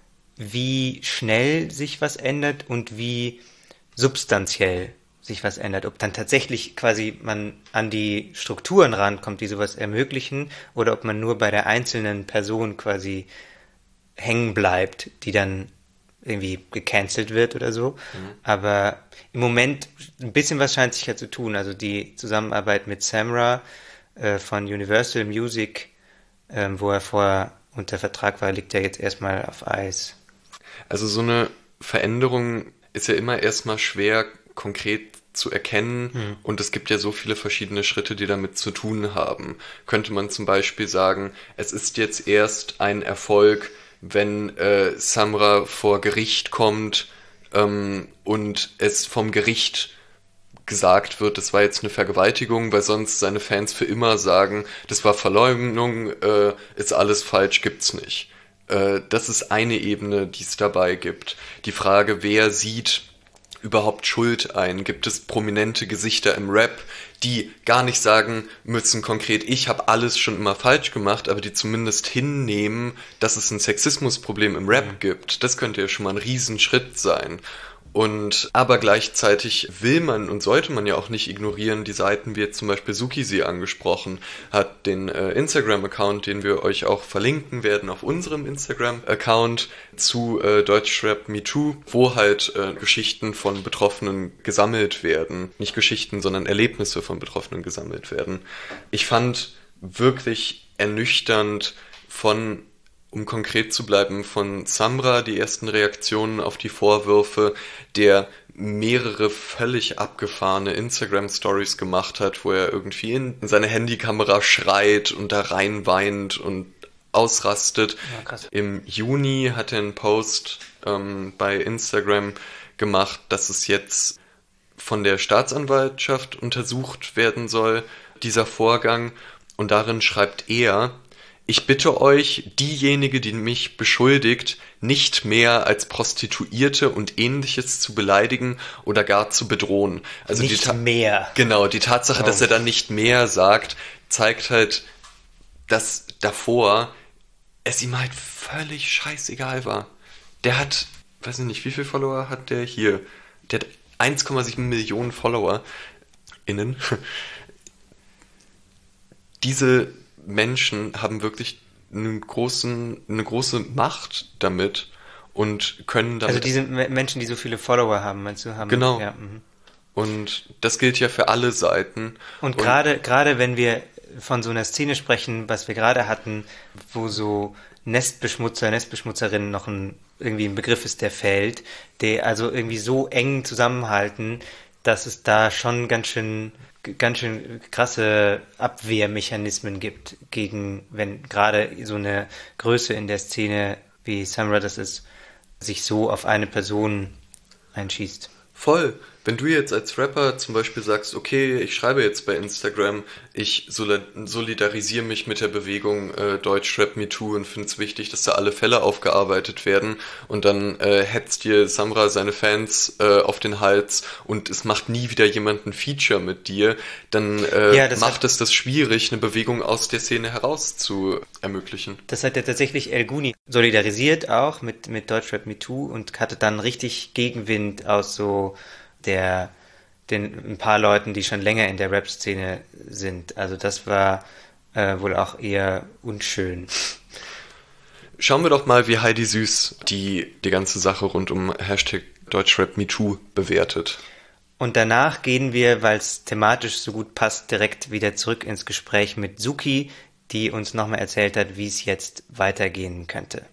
wie schnell sich was ändert und wie substanziell sich was ändert. Ob dann tatsächlich quasi man an die Strukturen rankommt, die sowas ermöglichen, oder ob man nur bei der einzelnen Person quasi hängen bleibt, die dann irgendwie gecancelt wird oder so. Mhm. Aber im Moment ein bisschen was scheint sich ja zu tun. Also die Zusammenarbeit mit Samra äh, von Universal Music, Ähm, wo er vorher unter Vertrag war, liegt er jetzt erstmal auf Eis. Also so eine Veränderung ist ja immer erstmal schwer konkret zu erkennen hm. und es gibt ja so viele verschiedene Schritte, die damit zu tun haben. Könnte man zum Beispiel sagen, es ist jetzt erst ein Erfolg, wenn äh, Samra vor Gericht kommt ähm, und es vom Gericht gesagt wird, das war jetzt eine Vergewaltigung, weil sonst seine Fans für immer sagen, das war Verleumdung, äh, ist alles falsch, gibt's nicht. Äh, das ist eine Ebene, die es dabei gibt. Die Frage, wer sieht überhaupt Schuld ein? Gibt es prominente Gesichter im Rap, die gar nicht sagen müssen konkret, ich habe alles schon immer falsch gemacht, aber die zumindest hinnehmen, dass es ein Sexismusproblem im Rap mhm. gibt. Das könnte ja schon mal ein Riesenschritt sein. Und aber gleichzeitig will man und sollte man ja auch nicht ignorieren, die Seiten, wie jetzt zum Beispiel Suki sie angesprochen hat, den äh, Instagram-Account, den wir euch auch verlinken werden auf unserem Instagram-Account zu äh, Deutschrap Me Too, wo halt äh, Geschichten von Betroffenen gesammelt werden. Nicht Geschichten, sondern Erlebnisse von Betroffenen gesammelt werden. Ich fand wirklich ernüchternd von, um konkret zu bleiben, von Samra die ersten Reaktionen auf die Vorwürfe, der mehrere völlig abgefahrene Instagram-Stories gemacht hat, wo er irgendwie in seine Handykamera schreit und da rein weint und ausrastet. Ja, krass. Im Juni hat er einen Post ähm, bei Instagram gemacht, dass es jetzt von der Staatsanwaltschaft untersucht werden soll, dieser Vorgang. Und darin schreibt er: Ich bitte euch, diejenige, die mich beschuldigt, nicht mehr als Prostituierte und Ähnliches zu beleidigen oder gar zu bedrohen. Also nicht die Ta- mehr. Genau, die Tatsache, oh. dass er dann nicht mehr sagt, zeigt halt, dass davor es ihm halt völlig scheißegal war. Der hat, weiß ich nicht, wie viele Follower hat der hier? Der hat eins Komma sieben Millionen Follower innen. Diese Menschen haben wirklich einen großen, eine große Macht damit und können damit... Also diese Menschen, die so viele Follower haben, meinst du? Haben, genau. Ja, mhm. Und das gilt ja für alle Seiten. Und, und gerade gerade wenn wir von so einer Szene sprechen, was wir gerade hatten, wo so Nestbeschmutzer, Nestbeschmutzerinnen noch ein, irgendwie ein Begriff ist, der fällt, die also irgendwie so eng zusammenhalten, dass es da schon ganz schön ganz schön krasse Abwehrmechanismen gibt gegen, wenn gerade so eine Größe in der Szene wie Samra das ist, sich so auf eine Person einschießt. Voll. Wenn du jetzt als Rapper zum Beispiel sagst, okay, ich schreibe jetzt bei Instagram, ich solidarisiere mich mit der Bewegung äh, Deutschrap Me Too und finde es wichtig, dass da alle Fälle aufgearbeitet werden, und dann äh, hetzt dir Samra seine Fans äh, auf den Hals und es macht nie wieder jemand ein Feature mit dir, dann äh, ja, macht hat, es das schwierig, eine Bewegung aus der Szene heraus zu ermöglichen. Das hat ja tatsächlich El Guni solidarisiert auch mit, mit Deutschrap Me Too und hatte dann richtig Gegenwind aus so der den ein paar Leuten, die schon länger in der Rap-Szene sind. Also das war äh, wohl auch eher unschön. Schauen wir doch mal, wie Heidi Süß die, die ganze Sache rund um Hashtag Deutschrap Me Too bewertet. Und danach gehen wir, weil es thematisch so gut passt, direkt wieder zurück ins Gespräch mit Suki, die uns nochmal erzählt hat, wie es jetzt weitergehen könnte.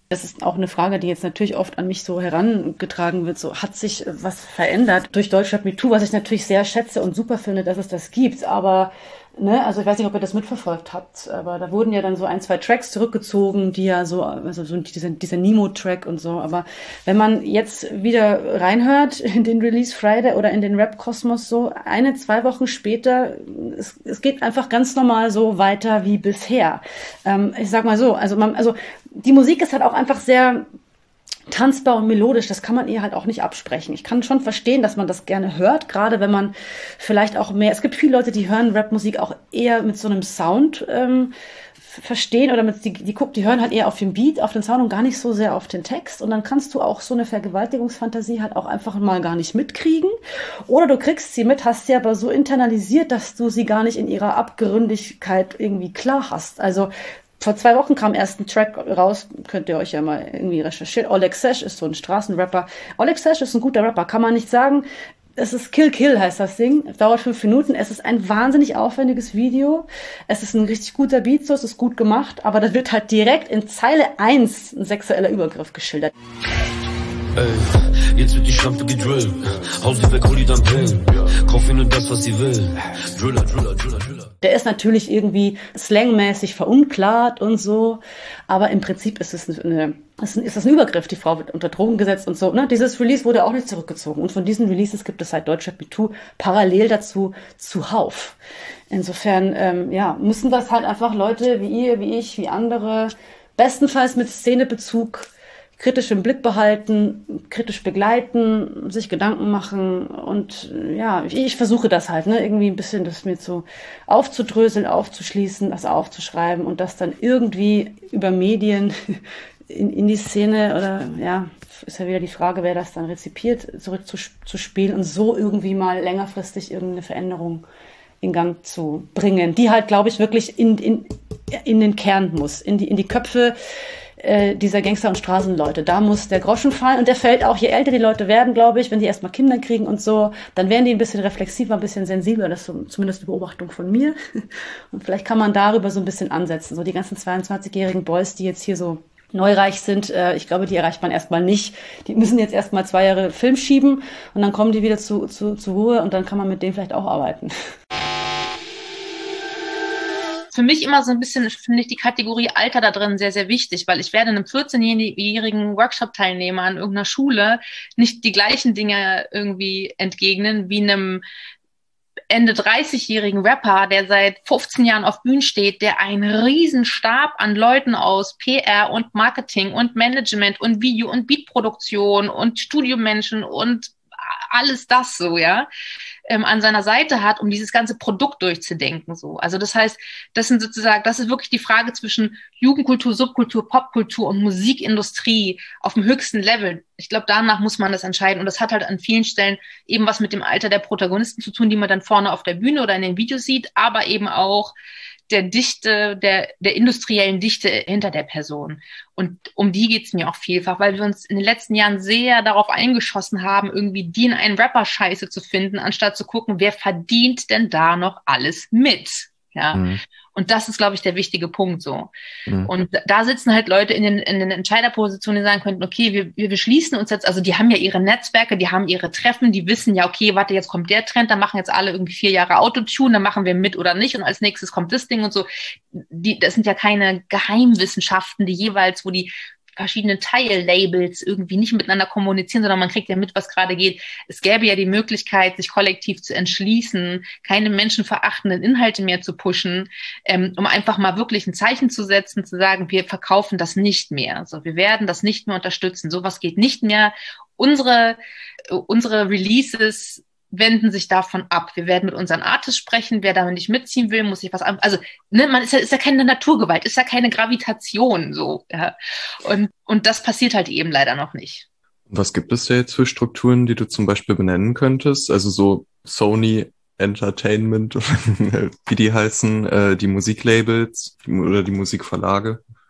Das ist auch eine Frage, die jetzt natürlich oft an mich so herangetragen wird. So, hat sich was verändert durch Deutschrap MeToo, was ich natürlich sehr schätze und super finde, dass es das gibt. Aber, ne, also ich weiß nicht, ob ihr das mitverfolgt habt, aber da wurden ja dann so ein, zwei Tracks zurückgezogen, die ja so, also so dieser, dieser Nemo-Track und so. Aber wenn man jetzt wieder reinhört in den Release Friday oder in den Rap-Kosmos so, eine, zwei Wochen später, es, es geht einfach ganz normal so weiter wie bisher. Ähm, ich sag mal so, also man, also die Musik ist halt auch einfach sehr tanzbar und melodisch, das kann man ihr halt auch nicht absprechen. Ich kann schon verstehen, dass man das gerne hört, gerade wenn man vielleicht auch mehr, es gibt viele Leute, die hören Rapmusik auch eher mit so einem Sound ähm, verstehen oder mit, die, die gucken, die hören halt eher auf den Beat, auf den Sound und gar nicht so sehr auf den Text und dann kannst du auch so eine Vergewaltigungsfantasie halt auch einfach mal gar nicht mitkriegen oder du kriegst sie mit, hast sie aber so internalisiert, dass du sie gar nicht in ihrer Abgründigkeit irgendwie klar hast. Also vor zwei Wochen kam erst ein Track raus, könnt ihr euch ja mal irgendwie recherchieren. Oleg Sesh ist so ein Straßenrapper. Oleg Sesh ist ein guter Rapper, kann man nicht sagen. Es ist Kill Kill heißt das Ding. Es dauert fünf Minuten. Es ist ein wahnsinnig aufwendiges Video. Es ist ein richtig guter Beat, so es ist gut gemacht. Aber da wird halt direkt in Zeile eins ein sexueller Übergriff geschildert. Ey, jetzt wird die Schlampe gedrillt. Haus sie weg, hol die dann Pillen. Kauf ihr nur das, was sie will. Driller, Driller, Driller, Driller. Der ist natürlich irgendwie slangmäßig verunklart und so, aber im Prinzip ist es eine, ist das ein Übergriff. Die Frau wird unter Drogen gesetzt und so. Ne? Dieses Release wurde auch nicht zurückgezogen und von diesen Releases gibt es seit Deutschrap MeToo parallel dazu zuhauf. Insofern, ähm, ja, müssen das halt einfach Leute wie ihr, wie ich, wie andere, bestenfalls mit Szenebezug kritisch im Blick behalten, kritisch begleiten, sich Gedanken machen und ja, ich, ich versuche das halt, ne, irgendwie ein bisschen das mir so aufzudröseln, aufzuschließen, das aufzuschreiben und das dann irgendwie über Medien in, in die Szene oder ja, ist ja wieder die Frage, wer das dann rezipiert, zurückzuspielen und so irgendwie mal längerfristig irgendeine Veränderung in Gang zu bringen, die halt, glaube ich, wirklich in, in, in den Kern muss, in die, in die Köpfe dieser Gangster- und Straßenleute. Da muss der Groschen fallen und der fällt auch, je älter die Leute werden, glaube ich, wenn die erstmal Kinder kriegen und so, dann werden die ein bisschen reflexiver, ein bisschen sensibler, das ist so, zumindest eine Beobachtung von mir und vielleicht kann man darüber so ein bisschen ansetzen, so die ganzen zweiundzwanzigjährigen Boys, die jetzt hier so neureich sind, äh, ich glaube, die erreicht man erstmal nicht, die müssen jetzt erstmal zwei Jahre Film schieben und dann kommen die wieder zu, zu, zur Ruhe und dann kann man mit denen vielleicht auch arbeiten. Für mich immer so ein bisschen, finde ich die Kategorie Alter da drin sehr, sehr wichtig, weil ich werde einem vierzehnjährigen Workshop-Teilnehmer an irgendeiner Schule nicht die gleichen Dinge irgendwie entgegnen wie einem Ende dreißigjährigen Rapper, der seit fünfzehn Jahren auf Bühnen steht, der einen riesen Stab an Leuten aus P R und Marketing und Management und Video- und Beatproduktion und Studiomenschen und alles das so, ja, ähm, an seiner Seite hat, um dieses ganze Produkt durchzudenken, so. Also das heißt, das sind sozusagen, das ist wirklich die Frage zwischen Jugendkultur, Subkultur, Popkultur und Musikindustrie auf dem höchsten Level. Ich glaube, danach muss man das entscheiden und das hat halt an vielen Stellen eben was mit dem Alter der Protagonisten zu tun, die man dann vorne auf der Bühne oder in den Videos sieht, aber eben auch der Dichte, der, der industriellen Dichte hinter der Person. Und um die geht's mir auch vielfach, weil wir uns in den letzten Jahren sehr darauf eingeschossen haben, irgendwie die in einen Rapper-Scheiße zu finden, anstatt zu gucken, wer verdient denn da noch alles mit? Ja. Mhm. Und das ist, glaube ich, der wichtige Punkt so. Mhm. Und da sitzen halt Leute in den, in den Entscheiderpositionen, die sagen könnten, okay, wir, wir beschließen uns jetzt, also die haben ja ihre Netzwerke, die haben ihre Treffen, die wissen ja, okay, warte, jetzt kommt der Trend, dann machen jetzt alle irgendwie vier Jahre Autotune, dann machen wir mit oder nicht und als nächstes kommt das Ding und so. Die, das sind ja keine Geheimwissenschaften, die jeweils, wo die verschiedene Teillabels irgendwie nicht miteinander kommunizieren, sondern man kriegt ja mit, was gerade geht. Es gäbe ja die Möglichkeit, sich kollektiv zu entschließen, keine menschenverachtenden Inhalte mehr zu pushen, ähm, um einfach mal wirklich ein Zeichen zu setzen, zu sagen, wir verkaufen das nicht mehr. Also wir werden das nicht mehr unterstützen. Sowas geht nicht mehr. Unsere, unsere Releases wenden sich davon ab. Wir werden mit unseren Artists sprechen. Wer damit nicht mitziehen will, muss sich was an. Also, ne, man ist ja, ist ja keine Naturgewalt, ist ja keine Gravitation, so, ja. Und, und das passiert halt eben leider noch nicht. Was gibt es da jetzt für Strukturen, die du zum Beispiel benennen könntest? Also so Sony Entertainment, wie die heißen, äh, die Musiklabels oder die Musikverlage?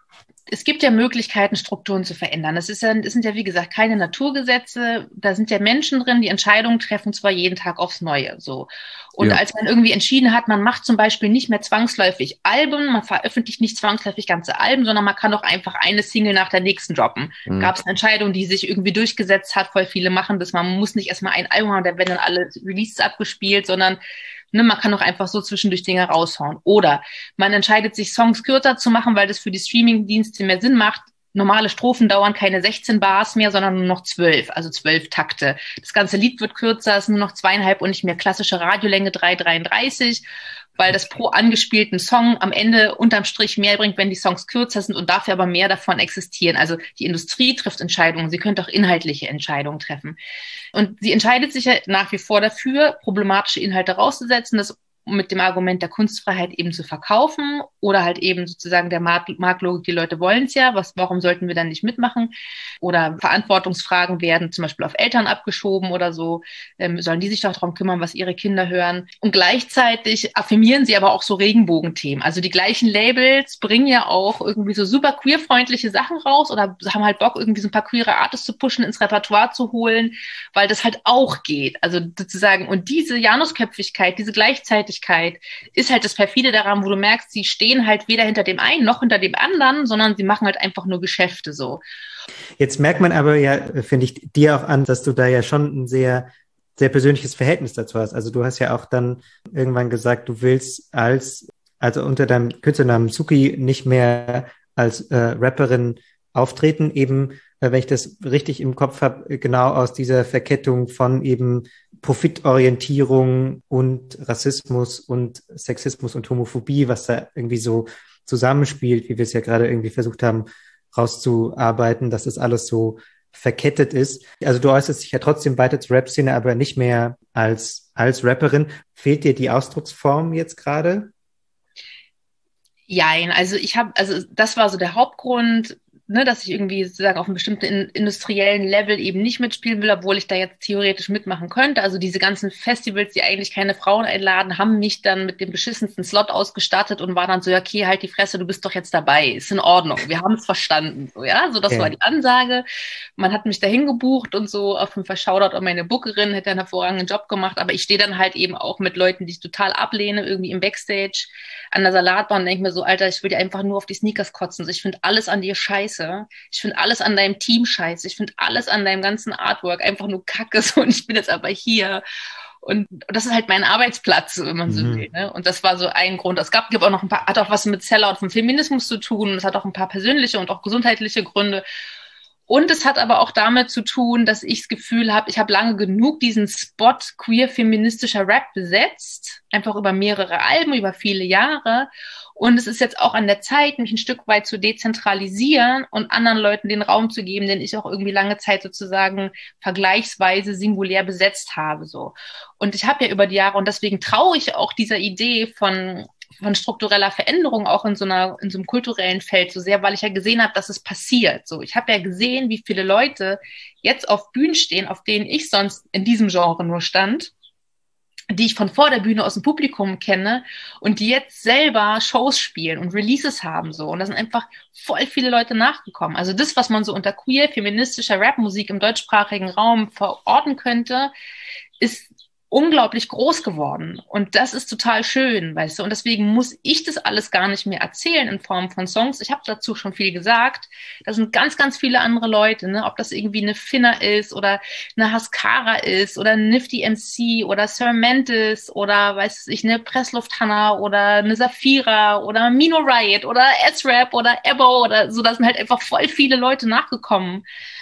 Es gibt ja Möglichkeiten, Strukturen zu verändern. Das ist ja, das sind ja, wie gesagt, keine Naturgesetze. Da sind ja Menschen drin, die Entscheidungen treffen, zwar jeden Tag aufs Neue, so. Und ja. als man irgendwie entschieden hat, man macht zum Beispiel nicht mehr zwangsläufig Alben, man veröffentlicht nicht zwangsläufig ganze Alben, sondern man kann auch einfach eine Single nach der nächsten droppen. Mhm. Gab es eine Entscheidung, die sich irgendwie durchgesetzt hat, voll viele machen das. Man muss nicht erstmal ein Album haben, da werden dann alle Releases abgespielt, sondern Ne, man kann auch einfach so zwischendurch Dinge raushauen. Oder man entscheidet sich, Songs kürzer zu machen, weil das für die Streaming-Dienste mehr Sinn macht. Normale Strophen dauern keine sechzehn Bars mehr, sondern nur noch zwölf, also zwölf Takte. Das ganze Lied wird kürzer, ist nur noch zweieinhalb und nicht mehr klassische Radiolänge drei Komma dreiunddreißig, weil das pro angespielten Song am Ende unterm Strich mehr bringt, wenn die Songs kürzer sind und dafür aber mehr davon existieren. Also die Industrie trifft Entscheidungen, sie könnte auch inhaltliche Entscheidungen treffen. Und sie entscheidet sich ja nach wie vor dafür, problematische Inhalte rauszusetzen, das mit dem Argument der Kunstfreiheit eben zu verkaufen oder halt eben sozusagen der Markt, Marktlogik, die Leute wollen es ja, was, warum sollten wir dann nicht mitmachen? Oder Verantwortungsfragen werden zum Beispiel auf Eltern abgeschoben oder so, ähm, sollen die sich doch darum kümmern, was ihre Kinder hören? Und gleichzeitig affirmieren sie aber auch so Regenbogenthemen. Also die gleichen Labels bringen ja auch irgendwie so super queerfreundliche Sachen raus oder haben halt Bock, irgendwie so ein paar queere Artists zu pushen, ins Repertoire zu holen, weil das halt auch geht. Also sozusagen, und diese Janusköpfigkeit, diese Gleichzeitigkeit ist halt das perfide daran, wo du merkst, sie stehen halt weder hinter dem einen noch hinter dem anderen, sondern sie machen halt einfach nur Geschäfte so. Jetzt merkt man aber ja, finde ich, dir auch an, dass du da ja schon ein sehr, sehr persönliches Verhältnis dazu hast. Also du hast ja auch dann irgendwann gesagt, du willst als, also unter deinem Künstlernamen Suki nicht mehr als äh, Rapperin auftreten, eben, äh, wenn ich das richtig im Kopf habe, genau aus dieser Verkettung von eben Profitorientierung und Rassismus und Sexismus und Homophobie, was da irgendwie so zusammenspielt, wie wir es ja gerade irgendwie versucht haben rauszuarbeiten, dass das alles so verkettet ist. Also du äußerst dich ja trotzdem weiter zur Rap-Szene, aber nicht mehr als, als Rapperin. Fehlt dir die Ausdrucksform jetzt gerade? Jein, also ich habe, also das war so der Hauptgrund, ne, dass ich irgendwie sozusagen auf einem bestimmten in, industriellen Level eben nicht mitspielen will, obwohl ich da jetzt theoretisch mitmachen könnte. Also diese ganzen Festivals, die eigentlich keine Frauen einladen, haben mich dann mit dem beschissensten Slot ausgestattet und war dann so, ja, okay, halt die Fresse, du bist doch jetzt dabei, ist in Ordnung, wir haben es verstanden. So, ja, so das okay. war die Ansage. Man hat mich dahin gebucht und so, auf jeden Fall Shoutout an meine Bookerin, hätte einen hervorragenden Job gemacht, aber ich stehe dann halt eben auch mit Leuten, die ich total ablehne, irgendwie im Backstage an der Salatbar und denke mir so, Alter, ich will dir einfach nur auf die Sneakers kotzen. Also ich finde alles an dir scheiße. Ich finde alles an deinem Team scheiße. Ich finde alles an deinem ganzen Artwork einfach nur kacke. So, und ich bin jetzt aber hier. Und das ist halt mein Arbeitsplatz, wenn man so mhm. will. Ne? Und das war so ein Grund. Es gab, gibt auch noch ein paar, hat auch was mit Sellout vom Feminismus zu tun. Es hat auch ein paar persönliche und auch gesundheitliche Gründe. Und es hat aber auch damit zu tun, dass ich das Gefühl habe, ich habe lange genug diesen Spot queer-feministischer Rap besetzt, einfach über mehrere Alben, über viele Jahre. Und es ist jetzt auch an der Zeit, mich ein Stück weit zu dezentralisieren und anderen Leuten den Raum zu geben, den ich auch irgendwie lange Zeit sozusagen vergleichsweise singulär besetzt habe. So. Und ich habe ja über die Jahre, und deswegen traue ich auch dieser Idee von von struktureller Veränderung auch in so einer in so einem kulturellen Feld so sehr, weil ich ja gesehen habe, dass es passiert. So, ich habe ja gesehen, wie viele Leute jetzt auf Bühnen stehen, auf denen ich sonst in diesem Genre nur stand, die ich von vor der Bühne aus dem Publikum kenne und die jetzt selber Shows spielen und Releases haben so. Und da sind einfach voll viele Leute nachgekommen. Also das, was man so unter queer, feministischer Rapmusik im deutschsprachigen Raum verorten könnte, ist unglaublich groß geworden. Und das ist total schön, weißt du. Und deswegen muss ich das alles gar nicht mehr erzählen in Form von Songs. Ich habe dazu schon viel gesagt. Da sind ganz, ganz viele andere Leute, ne? Ob das irgendwie eine Finna ist oder eine Haskara ist oder Nifty M C oder Sir Mantis oder, weiß ich, eine Pressluft Hannah oder eine Safira oder Mino Riot oder S-Rap oder Ebo oder so. Da sind halt einfach voll viele Leute nachgekommen.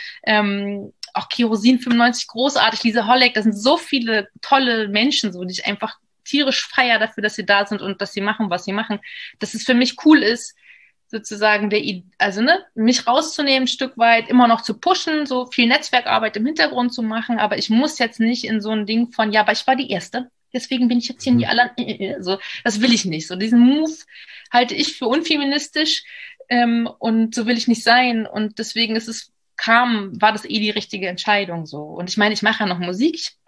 Ähm, auch Kerosin fünfundneunzig, großartig, Lisa Holleck, das sind so viele tolle Menschen, so, die ich einfach tierisch feiere dafür, dass sie da sind und dass sie machen, was sie machen, dass es für mich cool ist, sozusagen der, also ne, mich rauszunehmen, ein Stück weit, immer noch zu pushen, so viel Netzwerkarbeit im Hintergrund zu machen, aber ich muss jetzt nicht in so ein Ding von, ja, aber ich war die Erste, deswegen bin ich jetzt hier in die aller, so, das will ich nicht, so diesen Move halte ich für unfeministisch ähm, und so will ich nicht sein und deswegen ist es kam, war das eh die richtige Entscheidung so. Und ich meine, ich mache ja noch Musik, ich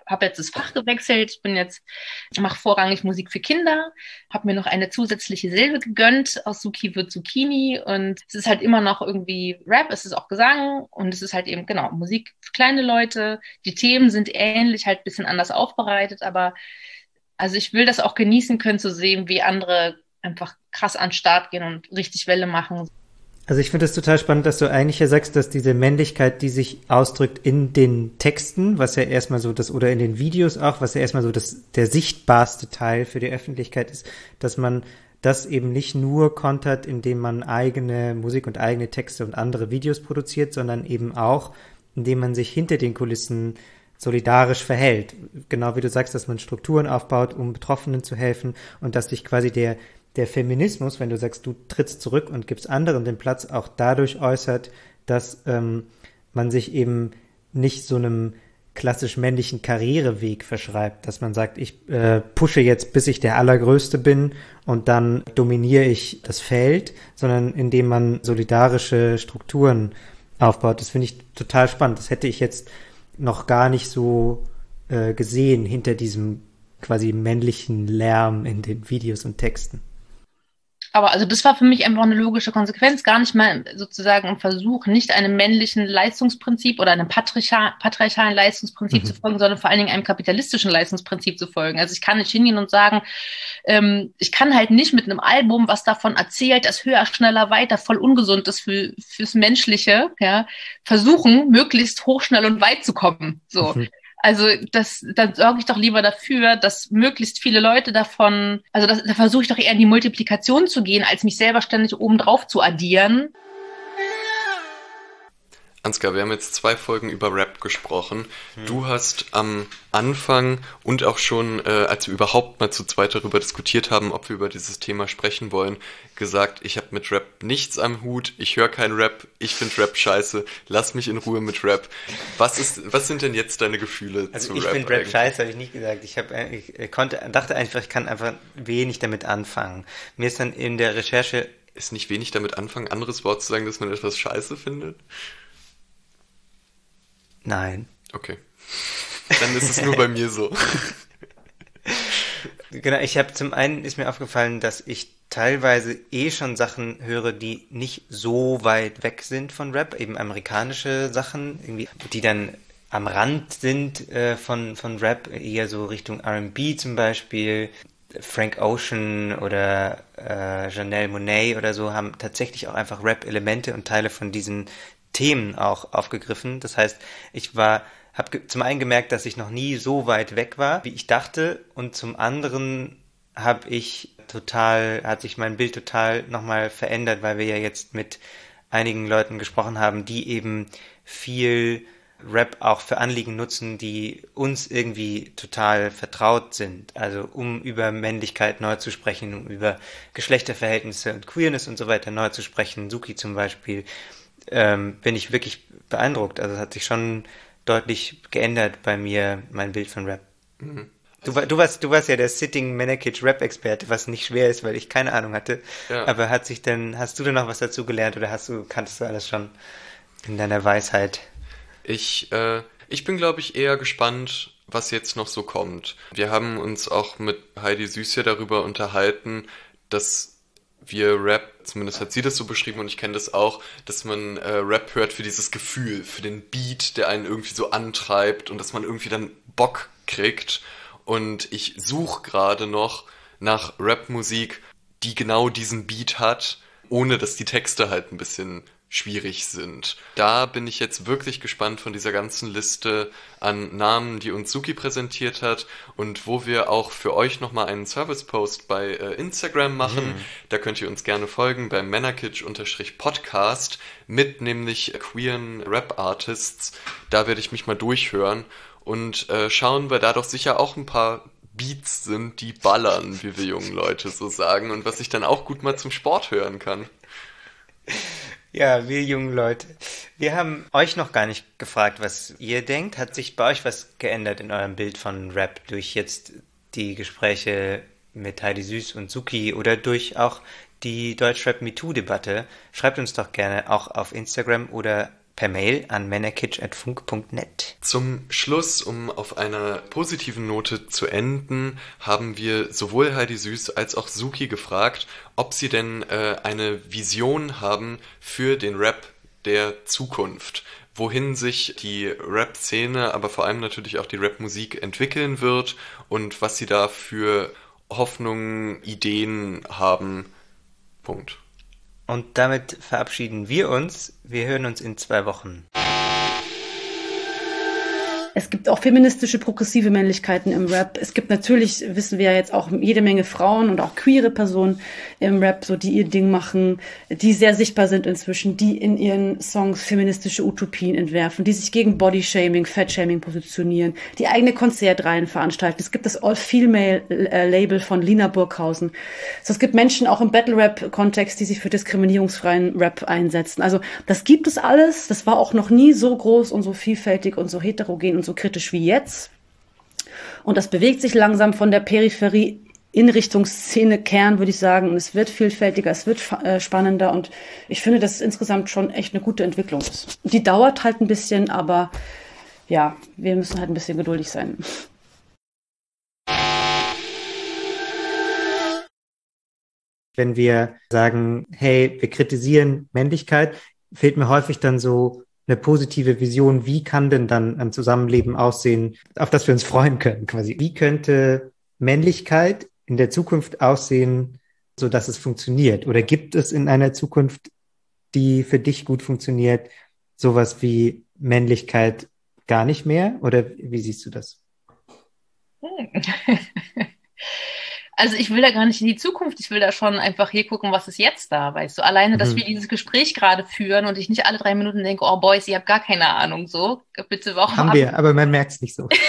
habe jetzt das Fach gewechselt. Ich bin jetzt, mache vorrangig Musik für Kinder, habe mir noch eine zusätzliche Silbe gegönnt. Aus Suki wird Zucchini. Und es ist halt immer noch irgendwie Rap, es ist auch Gesang und es ist halt eben, genau, Musik für kleine Leute. Die Themen sind ähnlich, halt ein bisschen anders aufbereitet, aber also ich will das auch genießen können, zu sehen, wie andere einfach krass an den Start gehen und richtig Welle machen. Also ich finde es total spannend, dass du eigentlich ja sagst, dass diese Männlichkeit, die sich ausdrückt in den Texten, was ja erstmal so das, oder in den Videos auch, was ja erstmal so das, der sichtbarste Teil für die Öffentlichkeit ist, dass man das eben nicht nur kontert, indem man eigene Musik und eigene Texte und andere Videos produziert, sondern eben auch, indem man sich hinter den Kulissen solidarisch verhält. Genau wie du sagst, dass man Strukturen aufbaut, um Betroffenen zu helfen und dass sich quasi der, der Feminismus, wenn du sagst, du trittst zurück und gibst anderen den Platz, auch dadurch äußert, dass ähm, man sich eben nicht so einem klassisch männlichen Karriereweg verschreibt, dass man sagt, ich äh, pushe jetzt, bis ich der Allergrößte bin und dann dominiere ich das Feld, sondern indem man solidarische Strukturen aufbaut. Das finde ich total spannend. Das hätte ich jetzt noch gar nicht so äh, gesehen hinter diesem quasi männlichen Lärm in den Videos und Texten. Aber also das war für mich einfach eine logische Konsequenz, gar nicht mal sozusagen ein Versuch, nicht einem männlichen Leistungsprinzip oder einem patriarchal, patriarchalen Leistungsprinzip mhm. zu folgen, sondern vor allen Dingen einem kapitalistischen Leistungsprinzip zu folgen. Also ich kann nicht hingehen und sagen, ähm, ich kann halt nicht mit einem Album, was davon erzählt, dass höher, schneller, weiter voll ungesund ist für, fürs Menschliche, ja, versuchen, möglichst hoch, schnell und weit zu kommen. So. Mhm. Also das, dann sorge ich doch lieber dafür, dass möglichst viele Leute davon, also das, da versuche ich doch eher in die Multiplikation zu gehen, als mich selber ständig oben drauf zu addieren. Ansgar, wir haben jetzt zwei Folgen über Rap gesprochen. Hm. Du hast am Anfang und auch schon, äh, als wir überhaupt mal zu zweit darüber diskutiert haben, ob wir über dieses Thema sprechen wollen, gesagt, ich habe mit Rap nichts am Hut, ich höre kein Rap, ich finde Rap scheiße, lass mich in Ruhe mit Rap. Was ist, was sind denn jetzt deine Gefühle also zu ich Rap? Ich finde Rap scheiße, habe ich nicht gesagt. Ich, hab, ich konnte, dachte einfach, ich kann einfach wenig damit anfangen. Mir ist dann in der Recherche... Ist nicht wenig damit anfangen, anderes Wort zu sagen, dass man etwas scheiße findet? Nein. Okay. Dann ist es nur bei mir so. Genau, ich habe zum einen ist mir aufgefallen, dass ich teilweise eh schon Sachen höre, die nicht so weit weg sind von Rap, eben amerikanische Sachen, irgendwie, die dann am Rand sind äh, von, von Rap, eher so Richtung R and B zum Beispiel. Frank Ocean oder äh, Janelle Monáe oder so haben tatsächlich auch einfach Rap-Elemente und Teile von diesen Themen auch aufgegriffen. Das heißt, ich war, habe ge- zum einen gemerkt, dass ich noch nie so weit weg war, wie ich dachte, und zum anderen habe ich total, hat sich mein Bild total nochmal verändert, weil wir ja jetzt mit einigen Leuten gesprochen haben, die eben viel Rap auch für Anliegen nutzen, die uns irgendwie total vertraut sind. Also um über Männlichkeit neu zu sprechen, um über Geschlechterverhältnisse und Queerness und so weiter neu zu sprechen. Suki zum Beispiel. Ähm, bin ich wirklich beeindruckt. Also es hat sich schon deutlich geändert bei mir, mein Bild von Rap. Mhm. Du, du, warst, du warst ja der Sitting Manakage Rap-Experte, was nicht schwer ist, weil ich keine Ahnung hatte. Ja. Aber hat sich denn, hast du denn noch was dazu gelernt oder hast du, kanntest du alles schon in deiner Weisheit? Ich, äh, ich bin, glaube ich, eher gespannt, was jetzt noch so kommt. Wir haben uns auch mit Heidi Süß ja darüber unterhalten, dass wir Rap, zumindest hat sie das so beschrieben und ich kenne das auch, dass man äh, Rap hört für dieses Gefühl, für den Beat, der einen irgendwie so antreibt und dass man irgendwie dann Bock kriegt. Und ich suche gerade noch nach Rap-Musik, die genau diesen Beat hat, ohne dass die Texte halt ein bisschen schwierig sind. Da bin ich jetzt wirklich gespannt von dieser ganzen Liste an Namen, die uns Suki präsentiert hat und wo wir auch für euch nochmal einen Service-Post bei äh, Instagram machen. Mhm. Da könnt ihr uns gerne folgen beim Männerkitsch-Podcast mit nämlich queeren Rap-Artists. Da werde ich mich mal durchhören und äh, schauen, weil da doch sicher auch ein paar Beats sind, die ballern, wie wir jungen Leute so sagen und was ich dann auch gut mal zum Sport hören kann. Ja, wir jungen Leute. Wir haben euch noch gar nicht gefragt, was ihr denkt. Hat sich bei euch was geändert in eurem Bild von Rap durch jetzt die Gespräche mit Heidi Süß und Suki oder durch auch die Deutschrap MeToo-Debatte? Schreibt uns doch gerne auch auf Instagram oder per Mail an männerkitsch at funk punkt net. Zum Schluss, um auf einer positiven Note zu enden, haben wir sowohl Heidi Süß als auch Suki gefragt, ob sie denn äh, eine Vision haben für den Rap der Zukunft, wohin sich die Rap-Szene, aber vor allem natürlich auch die Rap-Musik entwickeln wird und was sie da für Hoffnungen, Ideen haben. Punkt. Und damit verabschieden wir uns. Wir hören uns in zwei Wochen. Es gibt auch feministische, progressive Männlichkeiten im Rap. Es gibt natürlich, wissen wir ja jetzt auch, jede Menge Frauen und auch queere Personen im Rap, so die ihr Ding machen, die sehr sichtbar sind inzwischen, die in ihren Songs feministische Utopien entwerfen, die sich gegen Bodyshaming, Fatshaming positionieren, die eigene Konzertreihen veranstalten. Es gibt das All-Female-Label von Lina Burghausen. Also es gibt Menschen auch im Battle-Rap-Kontext, die sich für diskriminierungsfreien Rap einsetzen. Also das gibt es alles. Das war auch noch nie so groß und so vielfältig und so heterogen und so kritisch wie jetzt. Und das bewegt sich langsam von der Peripherie in Richtung Szene-Kern, würde ich sagen. Und es wird vielfältiger, es wird äh, spannender. Und ich finde, dass es insgesamt schon echt eine gute Entwicklung ist. Die dauert halt ein bisschen, aber ja, wir müssen halt ein bisschen geduldig sein. Wenn wir sagen, hey, wir kritisieren Männlichkeit, fehlt mir häufig dann so eine positive Vision, wie kann denn dann ein Zusammenleben aussehen, auf das wir uns freuen können, quasi. Wie könnte Männlichkeit in der Zukunft aussehen, so dass es funktioniert? Oder gibt es in einer Zukunft, die für dich gut funktioniert, sowas wie Männlichkeit gar nicht mehr? Oder wie siehst du das? Also ich will da gar nicht in die Zukunft, ich will da schon einfach hier gucken, was ist jetzt da, weißt du. Alleine, dass mhm. wir dieses Gespräch gerade führen und ich nicht alle drei Minuten denke, oh Boys, ihr habt gar keine Ahnung, so. Bitte, warum? Haben wir, aber man merkt es nicht so.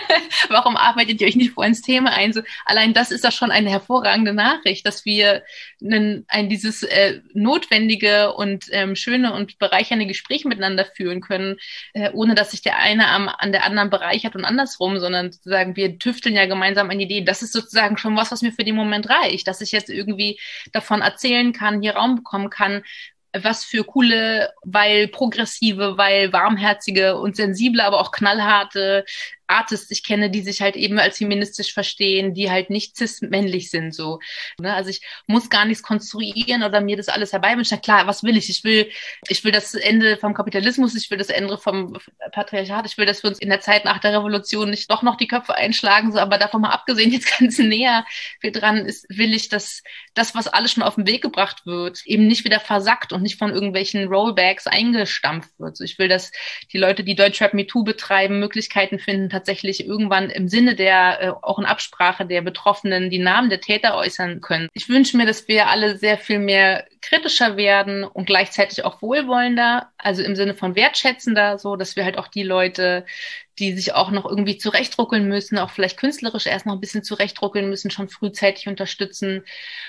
Warum arbeitet ihr euch nicht vor ins Thema ein? So, allein das ist doch schon eine hervorragende Nachricht, dass wir einen, ein dieses äh, notwendige und ähm, schöne und bereichernde Gespräch miteinander führen können, äh, ohne dass sich der eine am, an der anderen bereichert und andersrum, sondern sozusagen wir tüfteln ja gemeinsam an Ideen. Das ist sozusagen schon was, was mir für den Moment reicht, dass ich jetzt irgendwie davon erzählen kann, hier Raum bekommen kann, was für coole, weil progressive, weil warmherzige und sensible, aber auch knallharte Artists ich kenne, die sich halt eben als feministisch verstehen, die halt nicht cis-männlich sind, so. Ne? Also ich muss gar nichts konstruieren oder mir das alles herbeiwünschen. Klar, was will ich? Ich will, ich will das Ende vom Kapitalismus, ich will das Ende vom Patriarchat, ich will, dass wir uns in der Zeit nach der Revolution nicht doch noch die Köpfe einschlagen, so. Aber davon mal abgesehen, jetzt ganz näher dran ist, will ich, dass das, was alles schon auf den Weg gebracht wird, eben nicht wieder versackt und nicht von irgendwelchen Rollbacks eingestampft wird. So, ich will, dass die Leute, die Deutschrap MeToo betreiben, Möglichkeiten finden, tatsächlich irgendwann im Sinne der, äh, auch in Absprache der Betroffenen, die Namen der Täter äußern können. Ich wünsche mir, dass wir alle sehr viel mehr kritischer werden und gleichzeitig auch wohlwollender, also im Sinne von wertschätzender, so, dass wir halt auch die Leute, die sich auch noch irgendwie zurechtruckeln müssen, auch vielleicht künstlerisch erst noch ein bisschen zurechtruckeln müssen, schon frühzeitig unterstützen,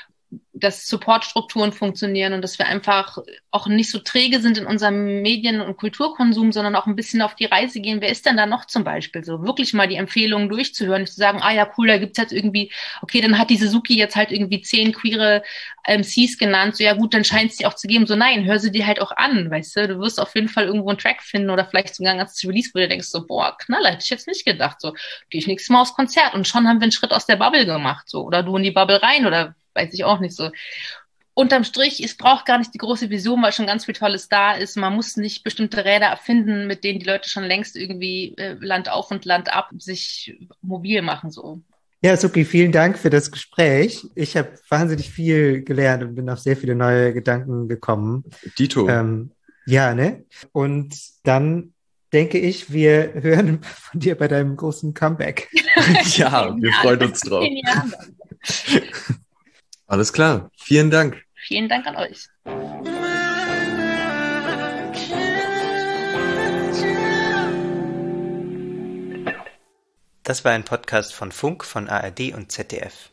dass Supportstrukturen funktionieren und dass wir einfach auch nicht so träge sind in unserem Medien- und Kulturkonsum, sondern auch ein bisschen auf die Reise gehen. Wer ist denn da noch zum Beispiel so? Wirklich mal die Empfehlungen durchzuhören, nicht zu sagen, ah ja, cool, da gibt's jetzt irgendwie, okay, dann hat die Suzuki jetzt halt irgendwie zehn queere M Cs genannt, so ja gut, dann scheint es die auch zu geben. So nein, hör sie dir halt auch an, weißt du? Du wirst auf jeden Fall irgendwo einen Track finden oder vielleicht sogar ein ganzes Release, wo du denkst so, boah, Knaller, hätte ich jetzt nicht gedacht. So, gehe ich nächstes Mal aufs Konzert und schon haben wir einen Schritt aus der Bubble gemacht, so. Oder du in die Bubble rein oder weiß ich auch nicht so. Unterm Strich, es braucht gar nicht die große Vision, weil schon ganz viel Tolles da ist. Man muss nicht bestimmte Räder erfinden, mit denen die Leute schon längst irgendwie äh, Land auf und Land ab sich mobil machen, so. Ja, Suki, vielen Dank für das Gespräch. Ich habe wahnsinnig viel gelernt und bin auf sehr viele neue Gedanken gekommen. Dito. Ähm, ja, ne? Und dann denke ich, wir hören von dir bei deinem großen Comeback. Ja, wir freuen uns drauf. Alles klar. Vielen Dank. Vielen Dank an euch. Das war ein Podcast von Funk, von A R D und Z D F.